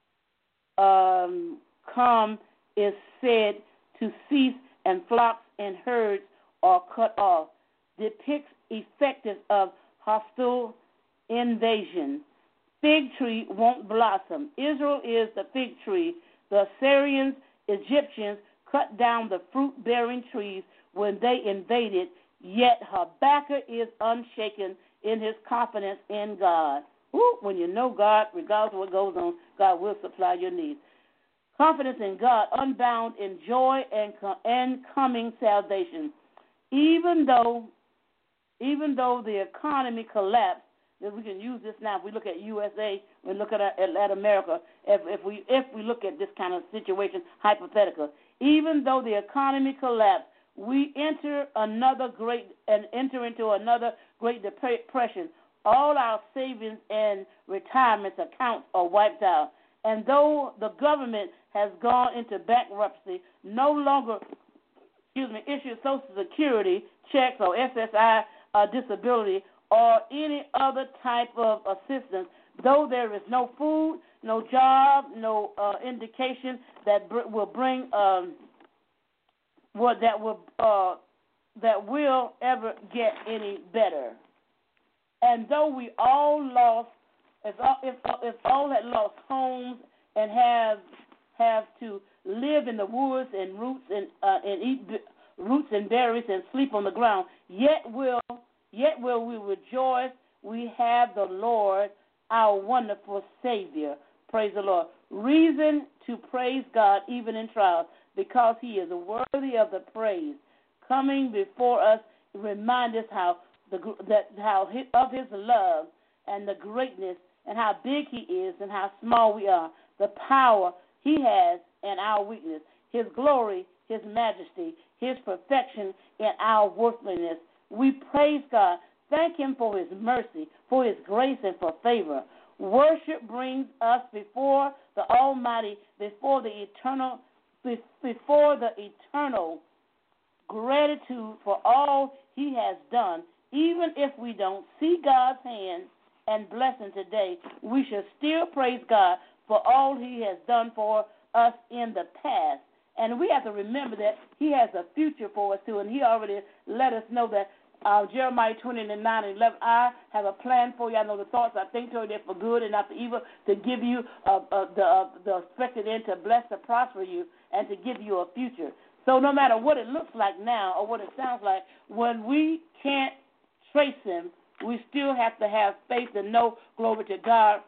Speaker 2: is said to cease and flocks and herds are cut off. Depicts effective of hostile invasion. Fig tree won't blossom. Israel is the fig tree. The Assyrians, Egyptians cut down the fruit-bearing trees when they invaded, yet Habakkuk is unshaken in his confidence in God. When you know God, regardless of what goes on, God will supply your needs. Confidence in God, unbound in joy and coming salvation. Even though the economy collapsed, if we can use this now, if we look at USA, we look at America, if we look at this kind of situation, hypothetical, even though the economy collapsed, we enter into another Great Depression. All our savings and retirement accounts are wiped out. And though the government has gone into bankruptcy, no longer issue Social Security checks or SSI disability or any other type of assistance, though there is no food, no job, no indication that will bring that will ever get any better. And though we all lost, if all had lost homes and have to live in the woods and eat roots and berries and sleep on the ground, yet will we rejoice. We have the Lord, our wonderful Savior. Praise the Lord. Reason to praise God even in trials, because He is worthy of the praise. Coming before us, remind us of His love and the greatness and how big He is and how small we are. The power He has and our weakness. His glory, His majesty, His perfection and our worthlessness. We praise God. Thank Him for His mercy, for His grace, and for favor. Worship brings us before the Almighty, before the eternal gratitude for all He has done. Even if we don't see God's hand and blessing today, we should still praise God for all He has done for us in the past. And we have to remember that He has a future for us too, and He already let us know that Jeremiah 29:11, I have a plan for you. I know the thoughts I think toward you, they're for good and not for evil, to give you the expected end, to bless, to prosper you, and to give you a future. So no matter what it looks like now or what it sounds like, when we can't trace Him, we still have to have faith and know, glory to God,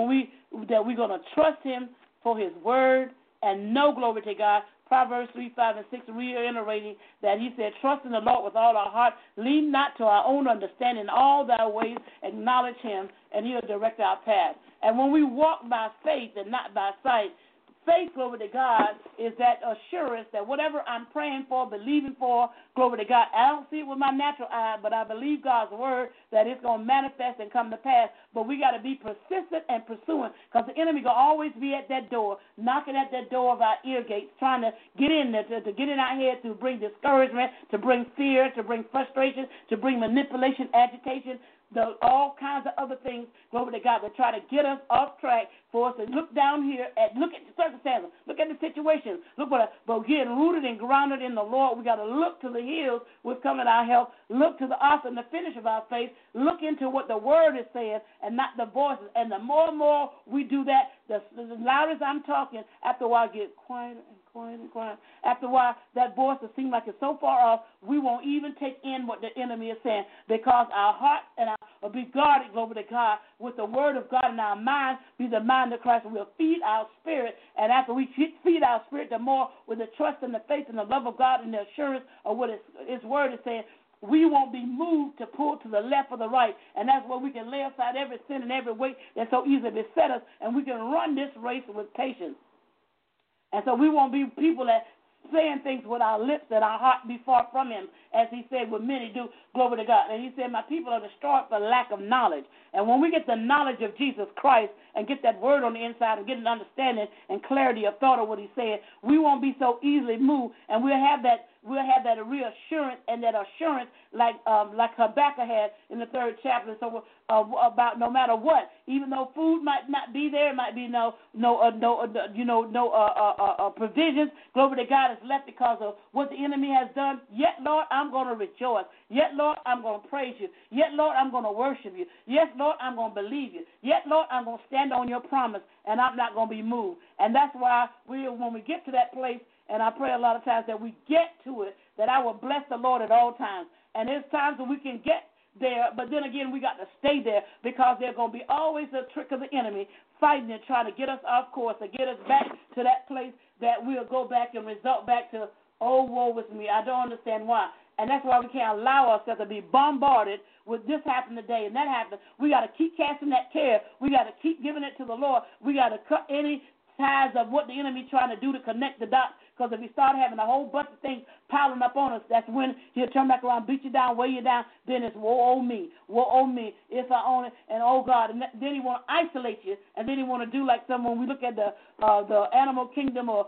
Speaker 2: that we're going to trust Him for His word and know, glory to God. Proverbs 3:5-6, reiterating that He said, trust in the Lord with all our heart, lean not to our own understanding, in all thy ways acknowledge Him, and He'll direct our path. And when we walk by faith and not by sight, faith, glory to God, is that assurance that whatever I'm praying for, believing for, glory to God, I don't see it with my natural eye, but I believe God's word that it's going to manifest and come to pass. But we got to be persistent and pursuing, because the enemy going to always be at that door, knocking at that door of our ear gates, trying to get in there, to get in our head, to bring discouragement, to bring fear, to bring frustration, to bring manipulation, agitation, all kinds of other things, glory to God, that try to get us off track for us to look down here look at the circumstances, look at the situation, but getting rooted and grounded in the Lord. We got to look to the hills with coming our help, look to the author and the finish of our faith, look into what the word is saying and not the voices. And the more and more we do that, the louder as I'm talking, after a while I get quieter and quieter and quieter. After a while, that voice will seem like it's so far off, we won't even take in what the enemy is saying, because our heart and our will be guarded, glory to God, with the word of God, in our mind be the mind of Christ. We'll feed our spirit, and after we feed our spirit, the more with the trust and the faith and the love of God and the assurance of what His word is saying, we won't be moved to pull to the left or the right, and that's where we can lay aside every sin and every weight that so easily beset us, and we can run this race with patience. And so we won't be people that saying things with our lips and our heart be far from Him, as He said, what many do, glory to God. And He said, my people are destroyed for lack of knowledge. And when we get the knowledge of Jesus Christ and get that word on the inside and get an understanding and clarity of thought of what He said, we won't be so easily moved, and we'll have that reassurance and that assurance like Habakkuk had in the 3rd chapter. So about no matter what, even though food might not be there, it might be no provisions, glory to God, is left because of what the enemy has done. Yet, Lord, I'm going to rejoice. Yet, Lord, I'm going to praise you. Yet, Lord, I'm going to worship you. Yes, Lord, I'm going to believe you. Yet, Lord, I'm going to stand on your promise, and I'm not going to be moved. And that's why when we get to that place, and I pray a lot of times that we get to it, that I will bless the Lord at all times. And there's times when we can get there, but then again, we got to stay there, because there's going to be always a trick of the enemy fighting and trying to get us off course, to get us back to that place that we'll go back and result back to, oh, woe is me. I don't understand why. And that's why we can't allow ourselves to be bombarded with this happened today and that happened. We got to keep casting that care. We got to keep giving it to the Lord. We got to cut any ties of what the enemy trying to do to connect the dots. Because if we start having a whole bunch of things piling up on us, that's when he'll turn back around, beat you down, weigh you down. Then it's woe, oh me, if I own it, and oh God. And then he want to isolate you, and then he want to do like when we look at the animal kingdom or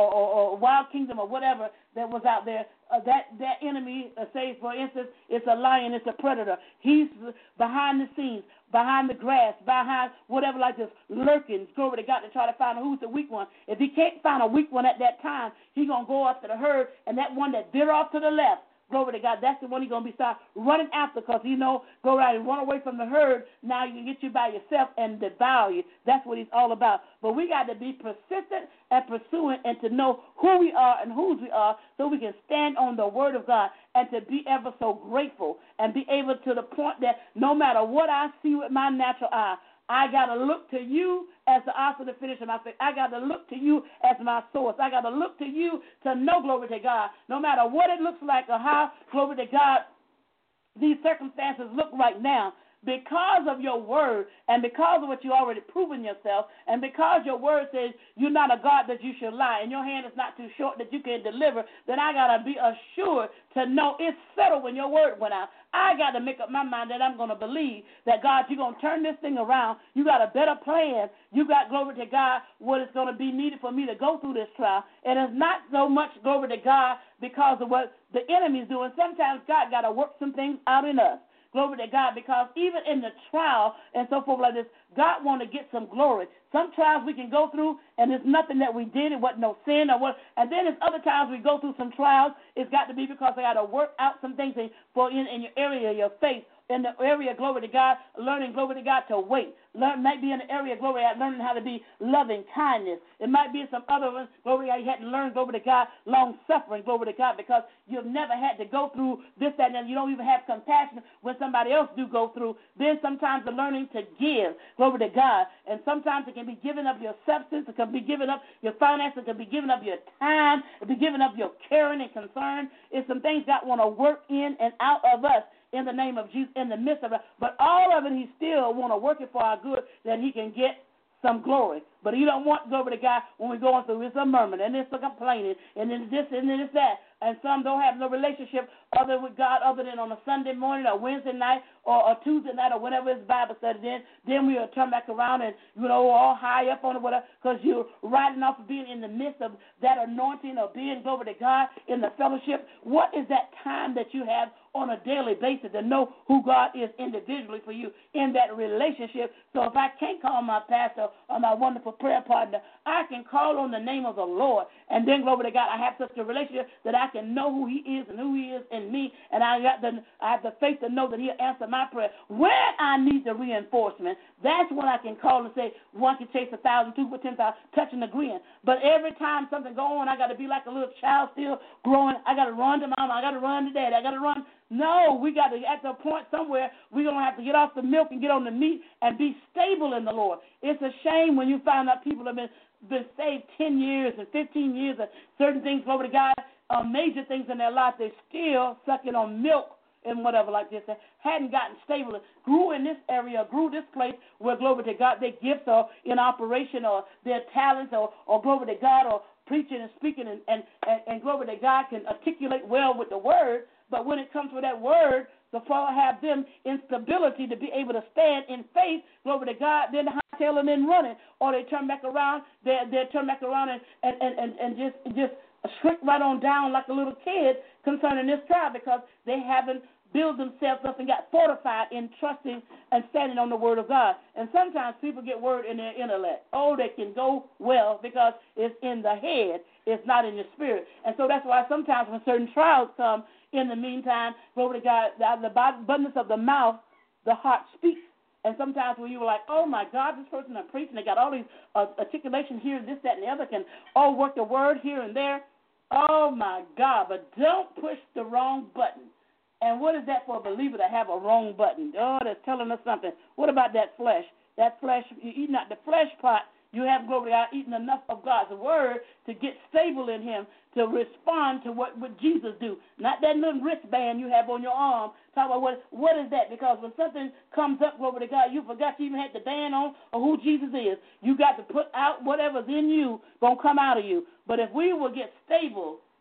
Speaker 2: wild kingdom or whatever that was out there. That enemy, say for instance, it's a lion, it's a predator. He's behind the scenes, behind the grass, behind whatever like this, lurking, glory to God, to try to find who's the weak one. If he can't find a weak one at that time, he's going to go after the herd, and that one that veer off to the left, glory to God, that's the one he's going to be start running after, because go right and run away from the herd. Now you can get you by yourself and devour you. That's what he's all about. But we got to be persistent and pursuing and to know who we are and whose we are, so we can stand on the word of God and to be ever so grateful and be able to the point that no matter what I see with my natural eye, I got to look to you as the author and the finisher of my faith. I got to look to you as my source. I got to look to you to know, glory to God, no matter what it looks like or how, glory to God, these circumstances look right now. Because of your word and because of what you already proven yourself, and because your word says you're not a God that you should lie and your hand is not too short that you can deliver, then I got to be assured to know it's settled when your word went out. I got to make up my mind that I'm going to believe that, God, you're going to turn this thing around. You got a better plan. You got, glory to God, what is going to be needed for me to go through this trial. And it's not so much, glory to God, because of what the enemy's doing. Sometimes God got to work some things out in us. Glory to God, because even in the trial and so forth like this, God want to get some glory. Some trials we can go through, and it's nothing that we did. It wasn't no sin or what. And then there's other times we go through some trials. It's got to be because I got to work out some things in your area, your faith. In the area, glory to God, learning, glory to God, to wait. Might be in the area, glory to God, learning how to be loving, kindness. It might be in some other ones, glory to God, you had to learn, glory to God, long-suffering, glory to God, because you've never had to go through this, that, and you don't even have compassion when somebody else do go through. Then sometimes the learning to give, glory to God, and sometimes it can be giving up your substance, it can be giving up your finances, it can be giving up your time, it can be giving up your caring and concern. It's some things God want to work in and out of us in the name of Jesus, in the midst of it. But all of it, he still want to work it for our good, that he can get some glory. But he don't want glory to God when we're going through. It's a murmuring, and it's a complaining, and then this, and then it's that. And some don't have no relationship other with God other than on a Sunday morning or Wednesday night or Tuesday night or whenever it's Bible study. Then we'll turn back around and, all high up on it, whatever, because you're riding off of being in the midst of that anointing or being, glory to God, in the fellowship. What is that time that you have on a daily basis to know who God is individually for you in that relationship? So if I can't call my pastor or my wonderful prayer partner, I can call on the name of the Lord. And then, glory to God, I have such a relationship that I can know who he is and who he is in me, and I have the faith to know that he'll answer my prayer. When I need the reinforcement, that's when I can call and say, one can chase 1,000, two for 10,000, touching and agreeing. But every time something goes on, I got to be like a little child still growing. I got to run to mama. I got to run to daddy. I got to run. No, we got to, at the point somewhere, we're going to have to get off the milk and get on the meat and be stable in the Lord. It's a shame when you find out people have been saved 10 years and 15 years and certain things, glory to God, major things in their life, they're still sucking on milk and whatever like this, and hadn't gotten stable, grew in this area, grew this place where, glory to God, their gifts are in operation or their talents or glory to God, or preaching and speaking and glory to God, can articulate well with the word. But when it comes to that word, the Father have them in stability to be able to stand in faith, glory to God, then hightailing and then running. Or they turn back around, they'll turn back around and just shrink right on down like a little kid concerning this trial, because they haven't built themselves up and got fortified in trusting and standing on the word of God. And sometimes people get word in their intellect. Oh, they can go well because it's in the head. It's not in your spirit. And so that's why sometimes when certain trials come, in the meantime, glory to God, the abundance of the mouth, the heart speaks. And sometimes when you were like, oh, my God, this person is preaching, they got all these articulations here, this, that, and the other, can all work the word here and there. Oh, my God, but don't push the wrong button. And what is that for a believer to have a wrong button? Oh, that's telling us something. What about that flesh? That flesh, you're eating out the flesh pot. You have, glory to God, eaten enough of God's word to get stable in him, to respond to what Jesus do. Not that little wristband you have on your arm. Talk about what is that? Because when something comes up, glory to God, you forgot you even had the band on or who Jesus is. You got to put out whatever's in you, going to come out of you. But if we will get stable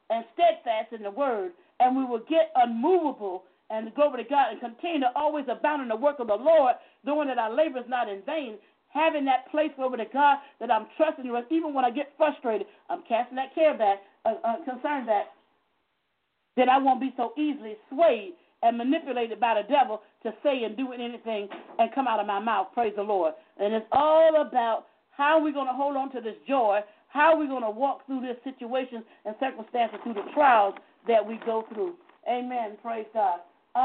Speaker 2: and steadfast in the word, and we will get unmovable and glory to God and continue to always abound in the work of the Lord, knowing that our labor is not in vain. Having that place, glory to God, that I'm trusting you. Even when I get frustrated, I'm casting that care back, concern back, that I won't be so easily swayed and manipulated by the devil to say and do anything and come out of my mouth. Praise the Lord. And it's all about how we're going to hold on to this joy, how we're going to walk through this situation and circumstances, through the trials that we go through. Amen. Praise God.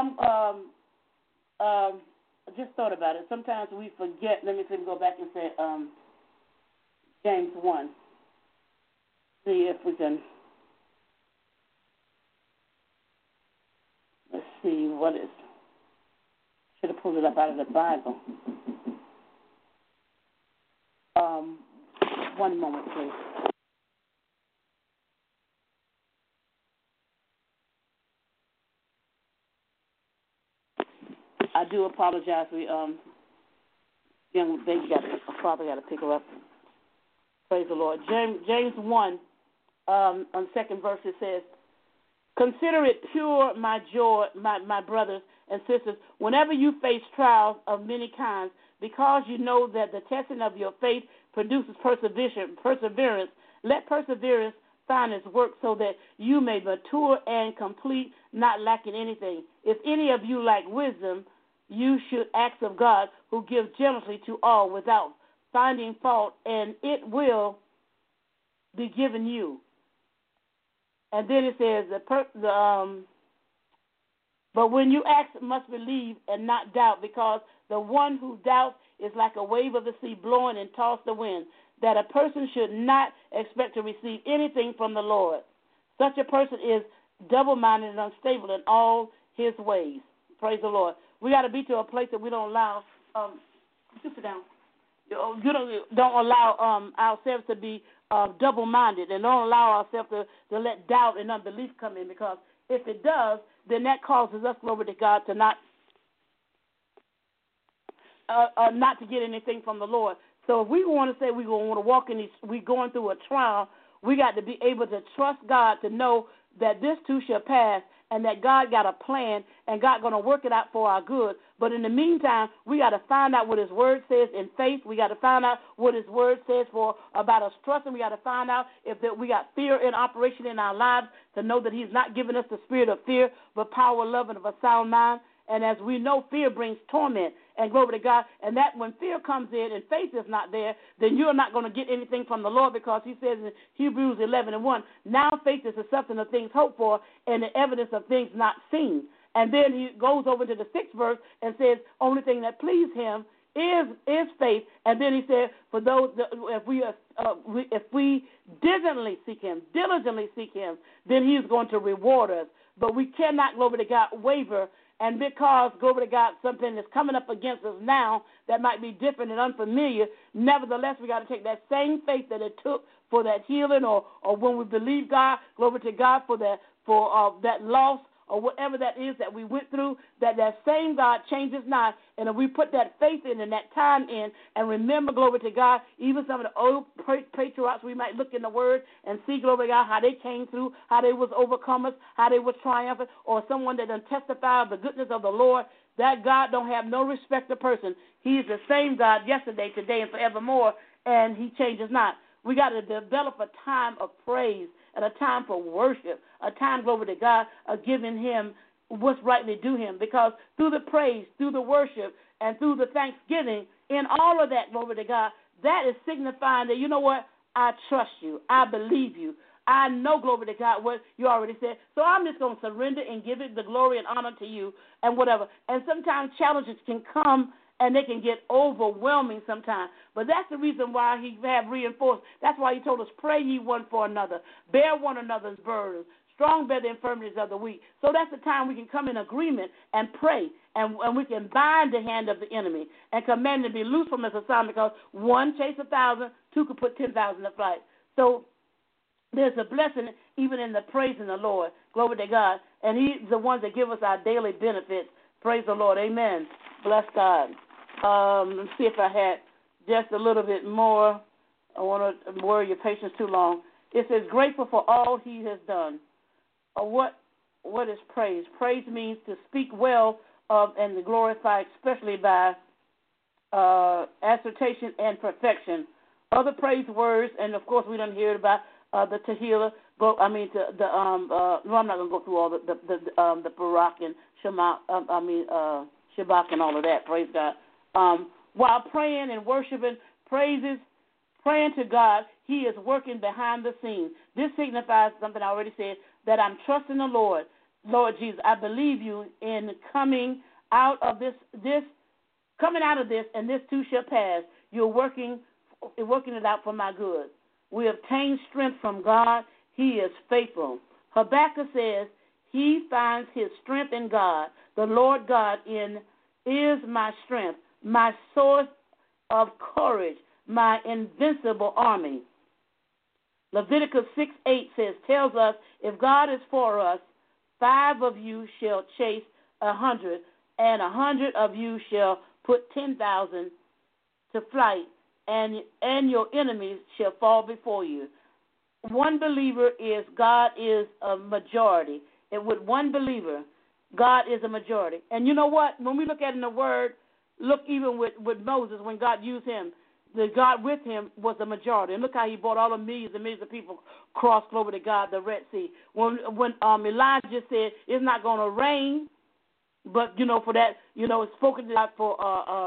Speaker 2: I just thought about it. Sometimes we forget. Let me see, go back and say James 1. See if we can. Let's see what is. Should have pulled it up out of the Bible. One moment, please. I do apologize. We young baby a father got to pick her up. Praise the Lord. James 1 on the second verse it says, "Consider it pure, my joy, my brothers and sisters, whenever you face trials of many kinds, because you know that the testing of your faith produces perseverance. Let perseverance find its work so that you may mature and complete, not lacking anything. If any of you lack wisdom, you should ask of God, who gives generously to all without finding fault, and it will be given you." And then it says, "But when you ask, must believe and not doubt, because the one who doubts is like a wave of the sea blowing and tossed the wind, that a person should not expect to receive anything from the Lord. Such a person is double-minded and unstable in all his ways." Praise the Lord. We got to be to a place that we don't allow, sit down. You don't allow ourselves to be double-minded, and don't allow ourselves to let doubt and unbelief come in, because if it does, then that causes us, glory to God, to not to get anything from the Lord. So if we want to say we want to walk in these, we going through a trial, we got to be able to trust God to know that this too shall pass, and that God got a plan, and God going to work it out for our good. But in the meantime, we got to find out what His Word says in faith. We got to find out what His Word says about us trusting. We got to find out if we got fear in operation in our lives, to know that He's not giving us the spirit of fear, but power, love, and of a sound mind. And as we know, fear brings torment, and glory to God. And that when fear comes in and faith is not there, then you're not going to get anything from the Lord, because He says in Hebrews 11:1, "Now faith is the substance of things hoped for and the evidence of things not seen." And then he goes over to the 6th verse and says, "Only thing that please Him is faith." And then he said, "For those if we diligently seek Him, then He is going to reward us." But we cannot, glory to God, waver. And because, glory to God, something is coming up against us now that might be different and unfamiliar, nevertheless, we got to take that same faith that it took for that healing, or when we believe God, glory to God, for that loss, or whatever that is that we went through, that same God changes not. And if we put that faith in and that time in, and remember, glory to God, even some of the old patriarchs, we might look in the Word and see, glory to God, how they came through, how they was overcomers, how they was triumphant, or someone that done testify of the goodness of the Lord. That God don't have no respect of person. He is the same God yesterday, today, and forevermore, and He changes not. We got to develop a time of praise and a time for worship, a time, glory to God, of giving Him what's rightly due Him. Because through the praise, through the worship, and through the thanksgiving, in all of that, glory to God, that is signifying that, you know what, I trust you, I believe you, I know, glory to God, what you already said. So I'm just going to surrender and give it the glory and honor to you and whatever. And sometimes challenges can come and they can get overwhelming sometimes. But that's the reason why He have reinforced. That's why He told us, pray ye one for another, bear one another's burdens, strong bear the infirmities of the weak. So that's the time we can come in agreement and pray, and we can bind the hand of the enemy and command him to be loose from his assignment, because one chase 1,000, two could put 10,000 to flight. So there's a blessing even in the praising the Lord. Glory to God. And He's the one that give us our daily benefits. Praise the Lord. Amen. Bless God. Let's see if I had just a little bit more. I want to worry your patience too long. It says, grateful for all He has done. what is praise? Praise means to speak well of and to glorify, especially by assertion and perfection. Other praise words, and of course we don't hear about the Tehillah. No, I'm not going to go through all the Barak and Shema. Shabbat and all of that. Praise God. While praying and worshiping, praying to God, He is working behind the scenes. This signifies something I already said, that I'm trusting the Lord. Lord Jesus, I believe you in coming out of this, and this too shall pass. You're working it out for my good. We obtain strength from God. He is faithful. Habakkuk says he finds his strength in God. The Lord God is my strength, my source of courage, my invincible army. Leviticus 6:8 tells us, if God is for us, 5 of you shall chase 100, and 100 of you shall put 10,000 to flight, and your enemies shall fall before you. One believer is God is a majority. And with one believer, God is a majority. And you know what? When we look at it in the Word, look even with Moses, when God used him, the God with him was a majority. And look how he brought all the millions and millions of people across over to God, the Red Sea. When Elijah said it's not going to rain, but, for that, it's spoken to God for,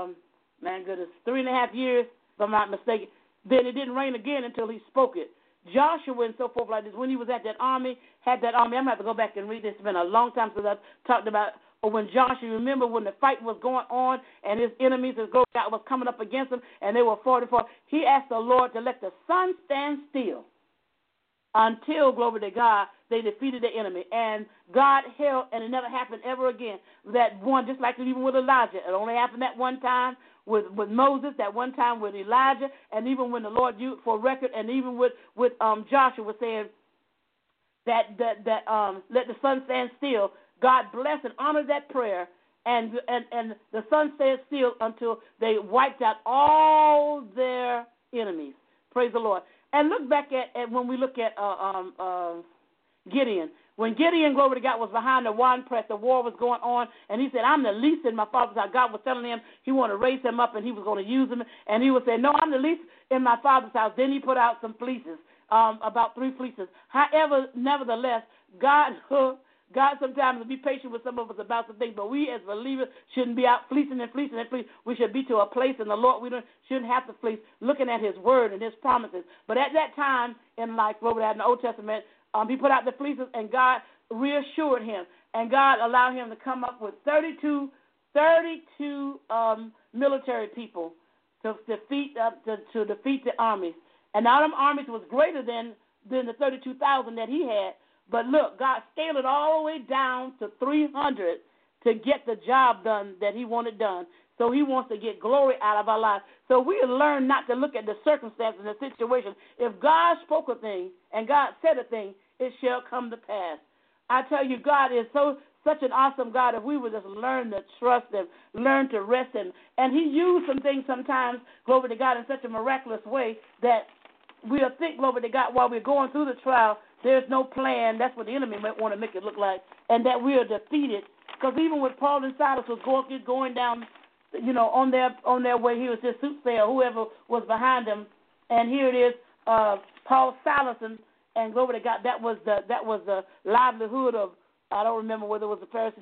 Speaker 2: 3.5 years, if I'm not mistaken. Then it didn't rain again until he spoke it. Joshua and so forth like this, when he was at that army, I'm going to have to go back and read this. It's been a long time since I've talked about when Joshua, remember when the fight was going on and his enemies, his God was coming up against him, and they were 44. He asked the Lord to let the sun stand still until, glory to God, they defeated the enemy. And God held, and it never happened ever again. That one, just like even with Elijah, it only happened that one time with Moses, that one time with Elijah, and even when the Lord used for record, and even with Joshua was saying that let the sun stand still. God blessed and honored that prayer, and the sun stayed still until they wiped out all their enemies. Praise the Lord. And look back at when we look at Gideon. When Gideon, glory to God, was behind the winepress, the war was going on, and he said, I'm the least in my father's house. God was telling him he wanted to raise him up and he was going to use him, and he was saying, no, I'm the least in my father's house. Then he put out some fleeces, about 3 fleeces. However, nevertheless, God sometimes will be patient with some of us about some things, but we as believers shouldn't be out fleecing. We should be to a place in the Lord we shouldn't have to fleece, looking at His word and His promises. But at that time in life, over there in the Old Testament, he put out the fleeces, and God reassured him, and God allowed him to come up with 32 military people to defeat the armies. And now them armies was greater than the 32,000 that he had. But look, God scaled it all the way down to 300 to get the job done that He wanted done. So He wants to get glory out of our lives. So we learn not to look at the circumstances and the situation. If God spoke a thing and God said a thing, it shall come to pass. I tell you, God is such an awesome God. If we would just learn to trust Him, learn to rest Him. And He used some things sometimes, glory to God, in such a miraculous way that we'll think, glory to God, while we're going through the trial, there's no plan. That's what the enemy might want to make it look like, and that we are defeated. Because even when Paul and Silas was going down, on their way, he was his soothsayer, whoever was behind them, and here it is, Paul, Silas, and glory to God. That was the livelihood of, I don't remember whether it was the Pharisees,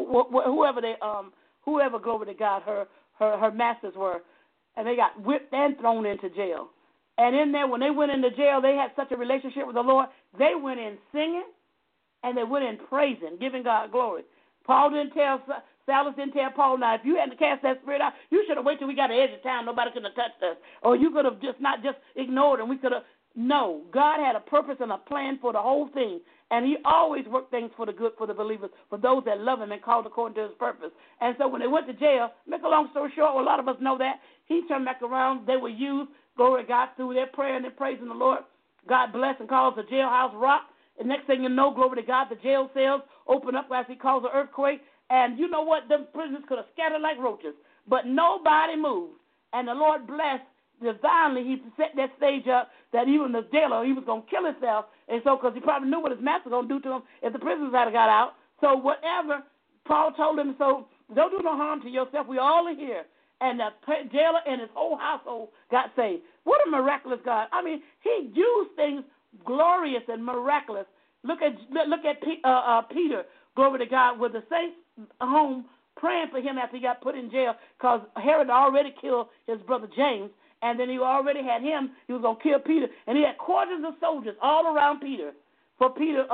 Speaker 2: whoever glory to God, her masters were, and they got whipped and thrown into jail. And in there, when they went into jail, they had such a relationship with the Lord. They went in singing, and they went in praising, giving God glory. Silas didn't tell Paul, now, if you hadn't cast that spirit out, you should have waited till we got to the edge of town. Nobody could have touched us. Or you could have not just ignored, and we could have. No, God had a purpose and a plan for the whole thing. And He always worked things for the good for the believers, for those that love Him and called according to His purpose. And so when they went to jail, make a long story short, a lot of us know that, He turned back around. They were used, glory to God, through their prayer and their praising the Lord. God blessed and caused the jailhouse rock. And next thing you know, glory to God, the jail cells open up as He caused an earthquake. And you know what? The prisoners could have scattered like roaches. But nobody moved. And the Lord blessed divinely, he set that stage up that even the jailer, he was going to kill himself. And so, because he probably knew what his master was going to do to him if the prisoners had got out. So whatever, Paul told him, so don't do no harm to yourself. We all are here. And the jailer and his whole household got saved. What a miraculous God. I mean, he used things glorious and miraculous. Look at Peter, glory to God, with the saints home praying for him after he got put in jail because Herod already killed his brother James, and then he already had him. He was going to kill Peter, and he had quarters of soldiers all around Peter. For Peter,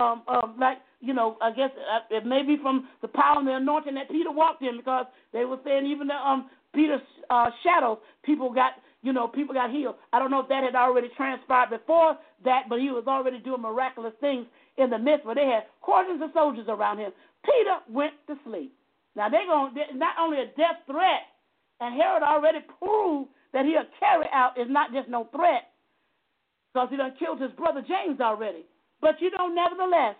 Speaker 2: I guess it may be from the power and the anointing that Peter walked in, because they were saying even the Peter's shadows, people got healed. I don't know if that had already transpired before that, but he was already doing miraculous things in the midst where they had quarters of soldiers around him. Peter went to sleep. Now, not only a death threat, and Herod already proved that he'll carry out is not just no threat, because he done killed his brother James already. But nevertheless,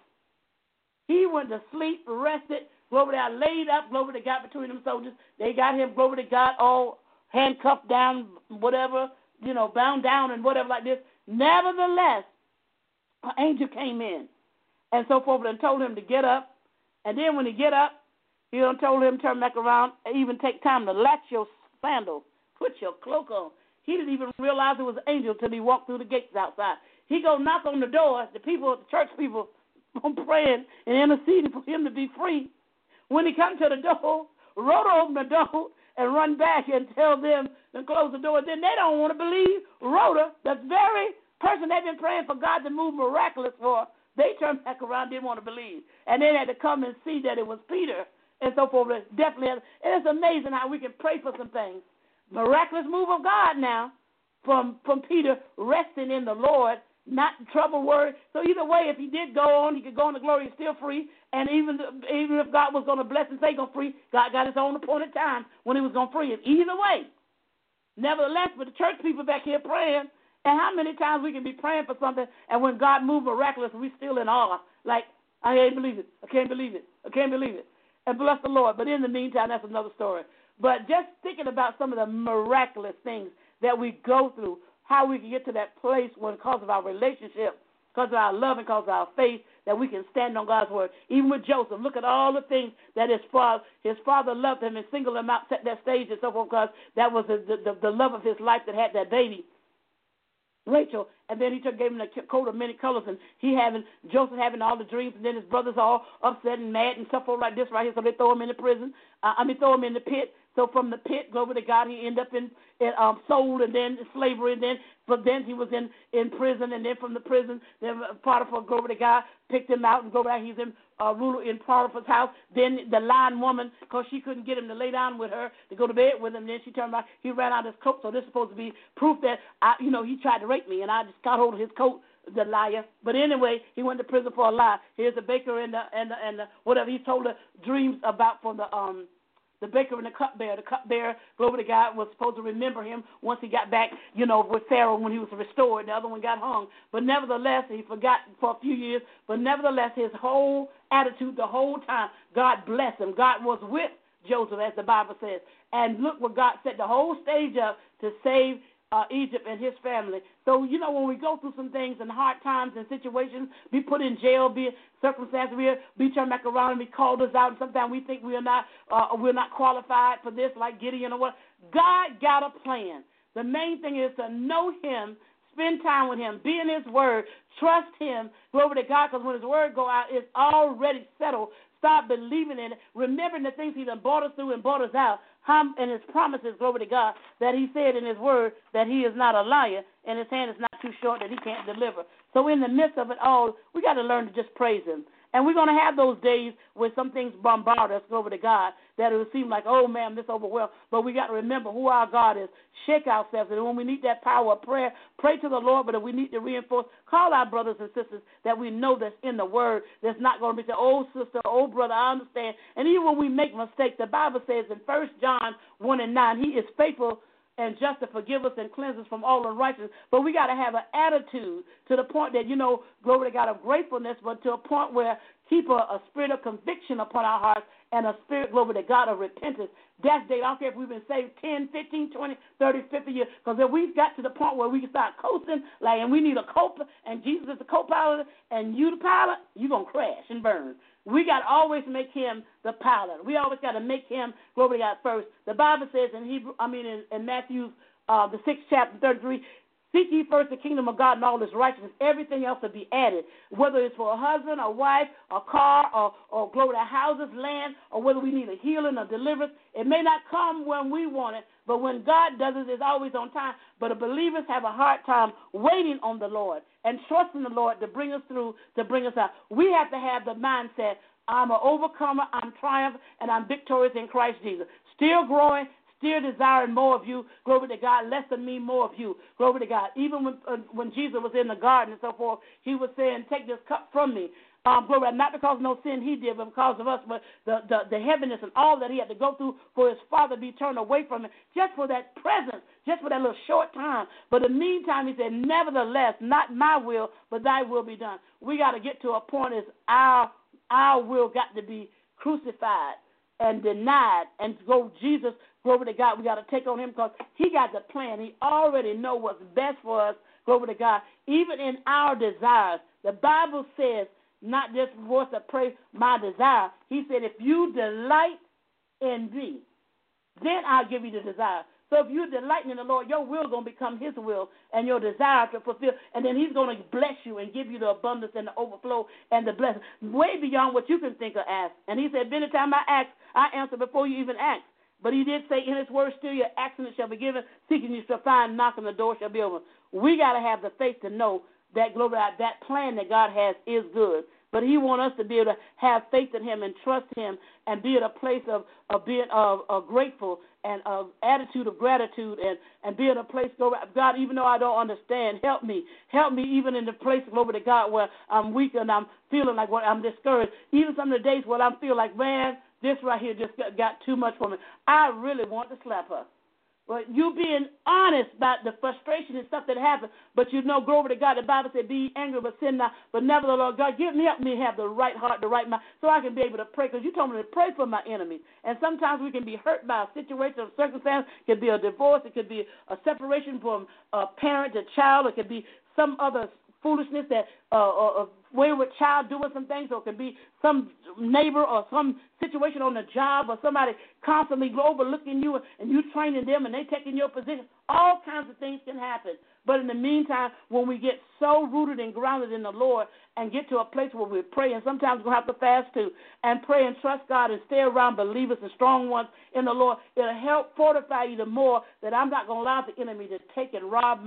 Speaker 2: he went to sleep, rested, glory to God, laid up, glory to God, between them soldiers. They got him, glory to God, all handcuffed down, whatever, bound down and whatever like this. Nevertheless, an angel came in and so forth and told him to get up. And then when he get up, he told him to turn back around, even take time to latch your sandals, put your cloak on. He didn't even realize it was an angel until he walked through the gates outside. He go knock on the door. The church people, praying and interceding for him to be free. When he come to the door, Rhoda opened the door and run back and tell them to close the door. Then they don't want to believe Rhoda, the very person they've been praying for God to move miraculous for. They turned back around, didn't want to believe. And they had to come and see that it was Peter and so forth. Definitely, and it's amazing how we can pray for some things. Miraculous move of God now from Peter resting in the Lord, not trouble, worry. So either way, if he did go on, he could go on to glory, he's still free. And even if God was going to bless and say go free, God got his own appointed time when he was going to free him. Either way. Nevertheless, with the church people back here praying, and how many times we can be praying for something, and when God moves miraculous, we still in awe. Like, I can't believe it. I can't believe it. I can't believe it. And bless the Lord. But in the meantime, that's another story. But just thinking about some of the miraculous things that we go through, how we can get to that place when because of our relationship, because of our love and because of our faith, that we can stand on God's word. Even with Joseph, look at all the things that his father loved him and singled him out, set that stage and so forth, because that was the love of his life that had that baby, Rachel. And then he gave him the coat of many colors, and Joseph having all the dreams, and then his brothers all upset and mad and stuff like this right here, so they throw him in the prison. Throw him in the pit. So from the pit, glory to God, he ended up in sold and then slavery, and then he was in prison, and then from the prison, then Potiphar, glory to God, picked him out and go back. He's in ruler in Potiphar's house. Then the lion woman, because she couldn't get him to lay down with her to go to bed with him, then she turned around. He ran out his coat. So this is supposed to be proof that he tried to rape me, and I just got hold of his coat. The liar. But anyway, he went to prison for a lie. Here's the baker and the whatever. He told the dreams about from the baker and the cupbearer. The cupbearer, glory to God, was supposed to remember him once he got back, with Pharaoh when he was restored. The other one got hung. But nevertheless, he forgot for a few years. But nevertheless, his whole attitude the whole time, God blessed him. God was with Joseph, as the Bible says. And look what God set the whole stage up to save Egypt and his family. So, when we go through some things and hard times and situations, be put in jail, be circumstances, be turned back around and be called us out, and sometimes we think we're not qualified for this, like Gideon or what. God got a plan. The main thing is to know him, spend time with him, be in his word, trust him, glory to God, because when his word go out, it's already settled. Start believing in it, remembering the things he done brought us through and brought us out, and his promises, glory to God, that he said in his word that he is not a liar and his hand is not too short that he can't deliver. So in the midst of it all, we got to learn to just praise him. And we're going to have those days where some things bombard us, glory to God, that it will seem like, oh, man, this overwhelmed. But we got to remember who our God is, shake ourselves. And when we need that power of prayer, pray to the Lord. But if we need to reinforce, call our brothers and sisters that we know that's in the word, that's not going to be saying, oh, sister, oh, brother, I understand. And even when we make mistakes, the Bible says in 1 John 1:9, he is faithful and just to forgive us and cleanse us from all unrighteousness. But we got to have an attitude to the point that, glory to God, of gratefulness, but to a point where keep a spirit of conviction upon our hearts and a spirit, glory to God, of repentance. That's day. I don't care if we've been saved 10, 15, 20, 30, 50 years. Because if we've got to the point where we can start coasting, like, and we need a co-pilot, and Jesus is the co-pilot, and you the pilot, you're going to crash and burn. We got to always make him the pilot. We always got to make him, glory to God, first. The Bible says in Matthew, the 6th chapter, 33, seek ye first the kingdom of God and all his righteousness. Everything else will be added, whether it's for a husband, a wife, a car, or glory to houses, land, or whether we need a healing or deliverance. It may not come when we want it, but when God does it, it's always on time. But the believers have a hard time waiting on the Lord and trusting the Lord to bring us through, to bring us out. We have to have the mindset, I'm an overcomer, I'm triumphant, and I'm victorious in Christ Jesus. Still growing, still desiring more of you. Glory to God. Less of me, more of you. Glory to God. Even when Jesus was in the garden and so forth, he was saying, take this cup from me. Glory, not because of no sin he did, but because of us, but the heaviness and all that he had to go through for his Father to be turned away from him, just for that presence, just for that little short time. But in the meantime, he said, nevertheless, not my will, but thy will be done. We got to get to a point as our will got to be crucified and denied and go Jesus. Glory to God, we got to take on him because he got the plan. He already know what's best for us. Glory to God. Even in our desires, the Bible says, not just for us to pray my desire. He said, if you delight in me, then I'll give you the desire. So if you're delighting in the Lord, your will is going to become his will and your desire to fulfill. And then he's going to bless you and give you the abundance and the overflow and the blessing, way beyond what you can think or ask. And he said, many times I ask, I answer before you even ask. But he did say in his word, still your asking it shall be given, seeking you shall find, knocking the door shall be open. We got to have the faith to know that, glory, that plan that God has is good. But he wants us to be able to have faith in him and trust him and be at a place of being grateful and of attitude of gratitude and be in a place, God, even though I don't understand, help me. Help me even in the place, glory to God, where I'm weak and I'm feeling like I'm discouraged. Even some of the days where I feel like, man, this right here just got too much for me. I really want to slap her. Well, you being honest about the frustration and stuff that happened, but you know, glory to God, the Bible said, be angry but sin not. But nevertheless, God, help me have the right heart, the right mind, so I can be able to pray, because you told me to pray for my enemies. And sometimes we can be hurt by a situation or circumstance. It could be a divorce. It could be a separation from a parent to child. It could be some other foolishness that a wayward child doing some things, or it could be some neighbor or some situation on the job or somebody constantly overlooking you and you training them and they taking your position. All kinds of things can happen. But in the meantime, when we get so rooted and grounded in the Lord and get to a place where we pray, and sometimes we'll have to fast too, and pray and trust God and stay around believers and strong ones in the Lord, it'll help fortify you the more that I'm not going to allow the enemy to take and rob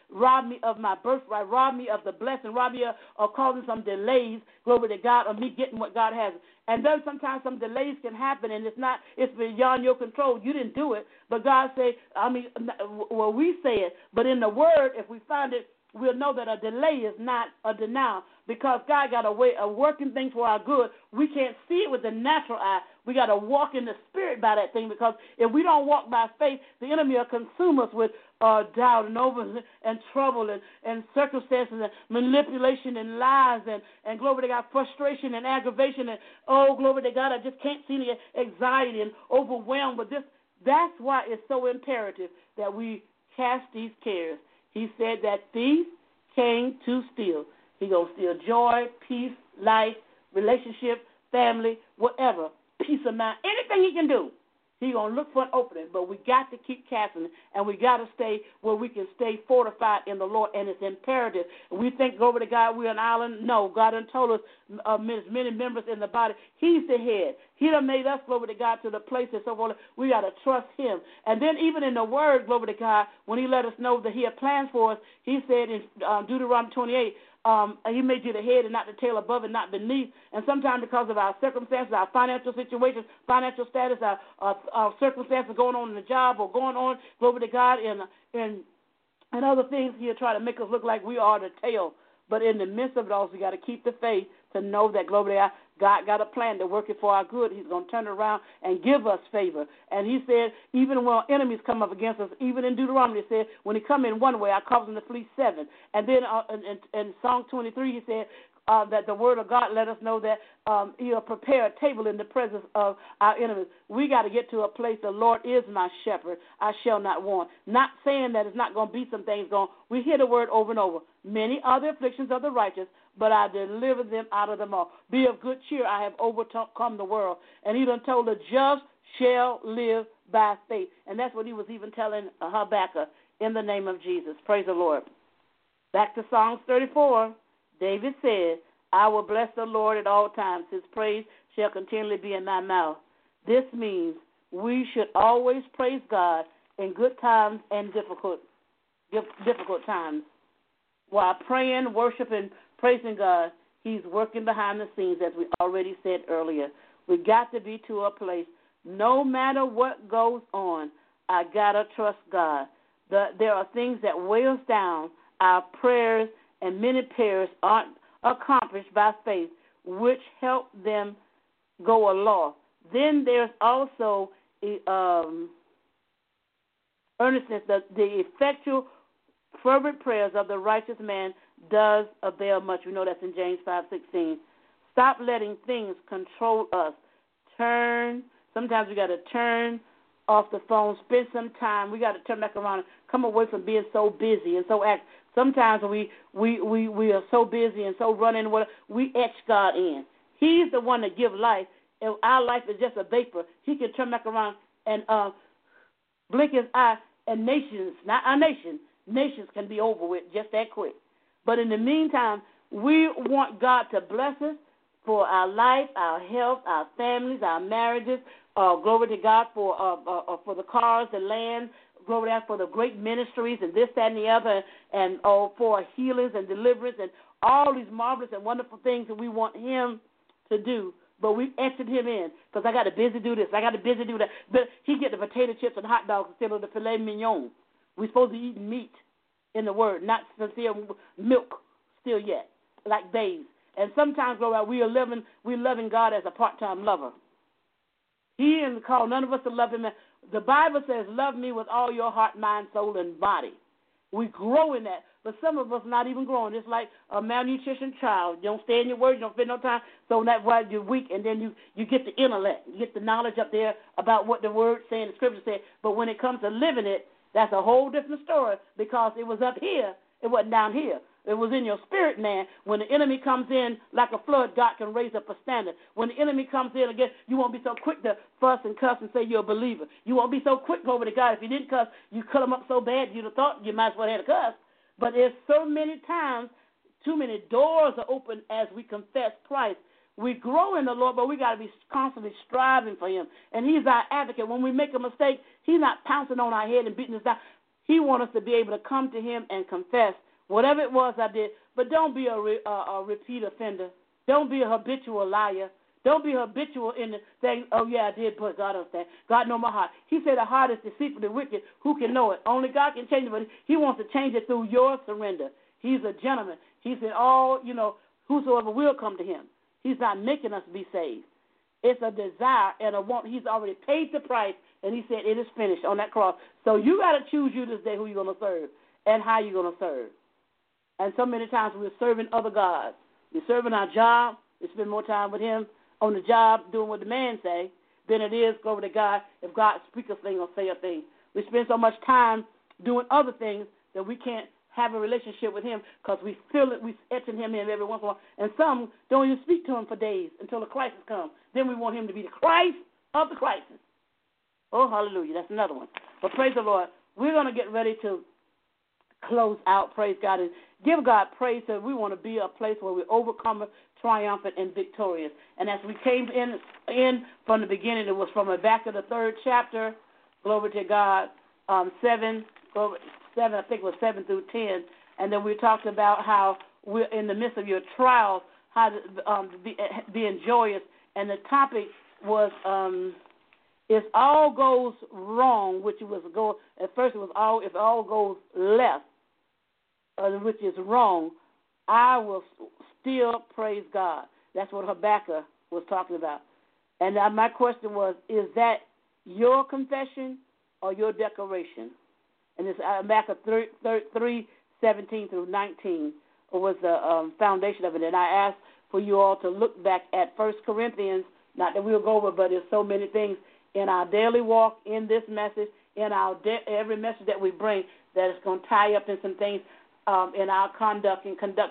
Speaker 2: me of my birthright, rob me of the blessing, rob me of causing some delays, glory to God, of me getting what God has. And then sometimes some delays can happen, and it's beyond your control. You didn't do it, but God say, we say it, but in the Word, if we find it, we'll know that a delay is not a denial, because God got a way of working things for our good. We can't see it with the natural eye. We got to walk in the Spirit by that thing, because if we don't walk by faith, the enemy will consume us with doubt and over and trouble and circumstances and manipulation and lies and glory to God, frustration and aggravation and, oh, glory to God, I just can't see the anxiety and overwhelmed with this. That's why it's so imperative that we cast these cares. He said that thief came to steal. He's going to steal joy, peace, life, relationship, family, whatever, peace of mind, anything he can do. He's going to look for an opening, but we got to keep casting it, and we got to stay where we can stay fortified in the Lord, and it's imperative. We think, glory to God, we're an island. No, God done told us many members in the body. He's the head. He done made us, glory to God, to the place and so forth. We got to trust him. And then even in the word, glory to God, when he let us know that he had plans for us, he said in Deuteronomy 28, he made you the head and not the tail, above and not beneath. And sometimes because of our circumstances, our financial situations, financial status, our circumstances going on in the job or going on, glory to God, and other things, he'll try to make us look like we are the tail. But in the midst of it all, we got to keep the faith to know that, glory to God, God got a plan to work it for our good. He's going to turn it around and give us favor. And he said, even when enemies come up against us, even in Deuteronomy, he said, when he come in one way, I cause him to flee seven. And then in Psalm 23, he said, that the Word of God let us know that He'll prepare a table in the presence of our enemies. We got to get to a place, the Lord is my shepherd, I shall not want. Not saying that it's not going to be some things going. We hear the word over and over. Many are the afflictions of the righteous, but I deliver them out of them all. Be of good cheer, I have overcome the world. And He done told the just shall live by faith. And that's what He was even telling Habakkuk in the name of Jesus. Praise the Lord. Back to Psalms 34. David said, I will bless the Lord at all times. His praise shall continually be in my mouth. This means we should always praise God in good times and difficult times. While praying, worshiping, praising God, He's working behind the scenes, as we already said earlier. We got to be to a place, no matter what goes on, I got to trust God. There are things that weigh us down. Our prayers and many prayers aren't accomplished by faith, which help them go aloft. Then there's also earnestness, the effectual, fervent prayers of the righteous man does avail much. We know that's in James 5:16. Stop letting things control us. Sometimes we got to turn off the phone, spend some time. We got to turn back around and come away from being so busy and so active. Sometimes we are so busy and so running, we etch God in. He's the one that gives life, and our life is just a vapor. He can turn back around and blink His eye, and nations, not our nation, nations can be over with just that quick. But in the meantime, we want God to bless us for our life, our health, our families, our marriages. Glory to God for the cars, the land. Glory to God for the great ministries and this, that, and the other, and for healings and deliverance and all these marvelous and wonderful things that we want Him to do. But we entered Him in because I got to busy do this, I got to busy do that. But He get the potato chips and hot dogs instead of the filet mignon. We're supposed to eat meat in the Word, not sincere milk still yet, like babes. And sometimes, we loving God as a part-time lover. He didn't call none of us to love Him. The Bible says, love me with all your heart, mind, soul, and body. We grow in that. But some of us not even growing. It's like a malnutrition child. You don't stay in your word. You don't spend no time. So that's why you're weak. And then you get the intellect. You get the knowledge up there about what the word saying, the scripture said. But when it comes to living it, that's a whole different story because it was up here. It wasn't down here. It was in your spirit, man. When the enemy comes in like a flood, God can raise up a standard. When the enemy comes in again, you won't be so quick to fuss and cuss and say you're a believer. You won't be so quick over to God. If you didn't cuss, you cut him up so bad you'd have thought you might as well have to cuss. But there's so many times, too many doors are open as we confess Christ. We grow in the Lord, but we got to be constantly striving for Him. And He's our advocate. When we make a mistake, He's not pouncing on our head and beating us down. He wants us to be able to come to Him and confess whatever it was I did. But don't be a repeat offender. Don't be a habitual liar. Don't be habitual in the thing, oh, yeah, I did, but God understands. God knows my heart. He said the heart is deceitfully wicked. Who can know it? Only God can change it, but He wants to change it through your surrender. He's a gentleman. He said, whosoever will come to Him. He's not making us be saved. It's a desire and a want. He's already paid the price, and He said it is finished on that cross. So you got to choose you this day who you're going to serve and how you're going to serve. And so many times we're serving other gods. We're serving our job. We spend more time with Him on the job doing what the man say than it is go over to God if God speaks a thing or say a thing. We spend so much time doing other things that we can't have a relationship with Him because we feel it, we etching Him in every once in a while. And some don't even speak to Him for days until the crisis comes. Then we want Him to be the Christ of the crisis. Oh, hallelujah. That's another one. But praise the Lord. We're going to get ready to close out, praise God, and give God praise that we want to be a place where we overcome, triumphant, and victorious. And as we came in from the beginning, it was from the back of the 3rd chapter, glory to God, 7, I think it was 7 through 10, and then we talked about how we're in the midst of your trials, how to being joyous, and the topic was if all goes wrong, which it was at first it was if all goes left, which is wrong, I will still praise God. That's what Habakkuk was talking about. And my question was, is that your confession or your declaration? And it's Habakkuk 3:17 through 19. was the foundation of it. And I asked for you all to look back at 1 Corinthians, not that we'll go over, but there's so many things in our daily walk, in this message, in our every message that we bring that is going to tie up in some things in our conduct,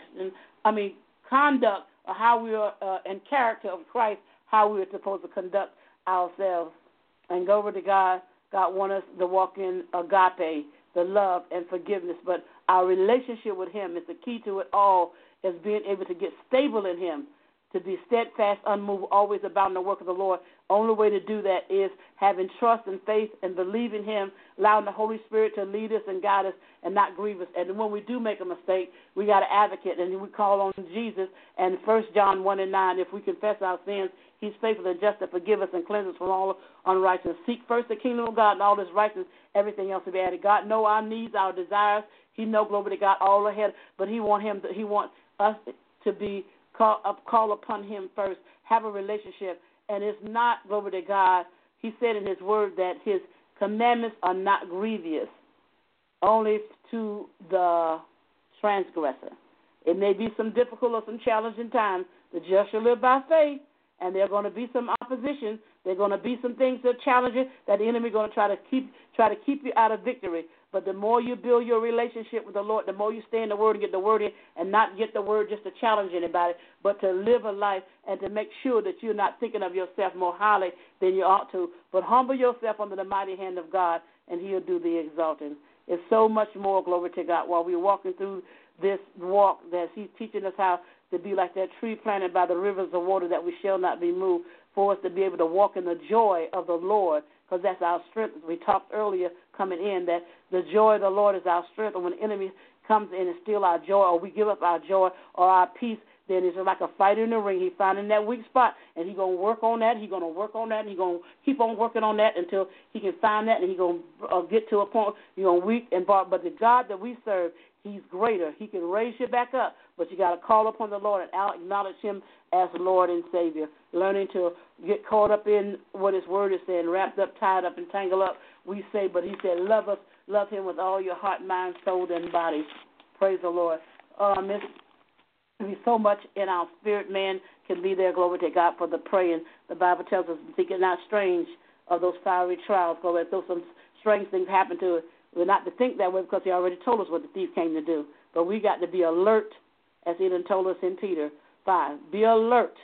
Speaker 2: or how we are in character of Christ, how we are supposed to conduct ourselves. And go over to God. God wants us to walk in agape, the love and forgiveness. But our relationship with Him is the key to it all, is being able to get stable in Him, to be steadfast, unmoved, always abounding in the work of the Lord. Only way to do that is having trust and faith and believing Him, allowing the Holy Spirit to lead us and guide us and not grieve us. And when we do make a mistake, we got an advocate, and we call on Jesus. And 1 John 1:9, if we confess our sins, He's faithful and just to forgive us and cleanse us from all unrighteousness. Seek first the kingdom of God and all His righteousness, everything else will be added. God knows our needs, our desires. He knows, glory to God, all ahead. But He wants us to be call upon Him first, have a relationship. And it's not, glory to God, He said in His word that His commandments are not grievous, only to the transgressor. It may be some difficult or some challenging times. The just shall live by faith. And there are going to be some opposition. There are going to be some things that are challenging that the enemy is going to try to keep you out of victory. But the more you build your relationship with the Lord, the more you stay in the Word and get the Word in, and not get the Word just to challenge anybody, but to live a life and to make sure that you're not thinking of yourself more highly than you ought to. But humble yourself under the mighty hand of God, and He'll do the exalting. It's so much more, glory to God, while we're walking through this walk that He's teaching us how to be like that tree planted by the rivers of water that we shall not be moved, for us to be able to walk in the joy of the Lord, because that's our strength. We talked earlier coming in that the joy of the Lord is our strength, and when the enemy comes in and steal our joy, or we give up our joy or our peace, then it's like a fighter in the ring. He's finding that weak spot, and He's going to work on that. He's going to work on that, and He's going to keep on working on that until He can find that, and He's going to get to a point you're going to weak and bar. But the God that we serve, He's greater. He can raise you back up, but you got to call upon the Lord and acknowledge Him as Lord and Savior. Learning to get caught up in what His Word is saying, wrapped up, tied up, and tangled up, we say. But He said, love Him with all your heart, mind, soul, and body. Praise the Lord. There's so much in our spirit, man, can be there, glory to God, for the praying. The Bible tells us, think it not strange of those fiery trials, glory, though some strange things happen to it. We're not to think that way because He already told us what the thief came to do. But we got to be alert, as He done told us in Peter 5. Be alert.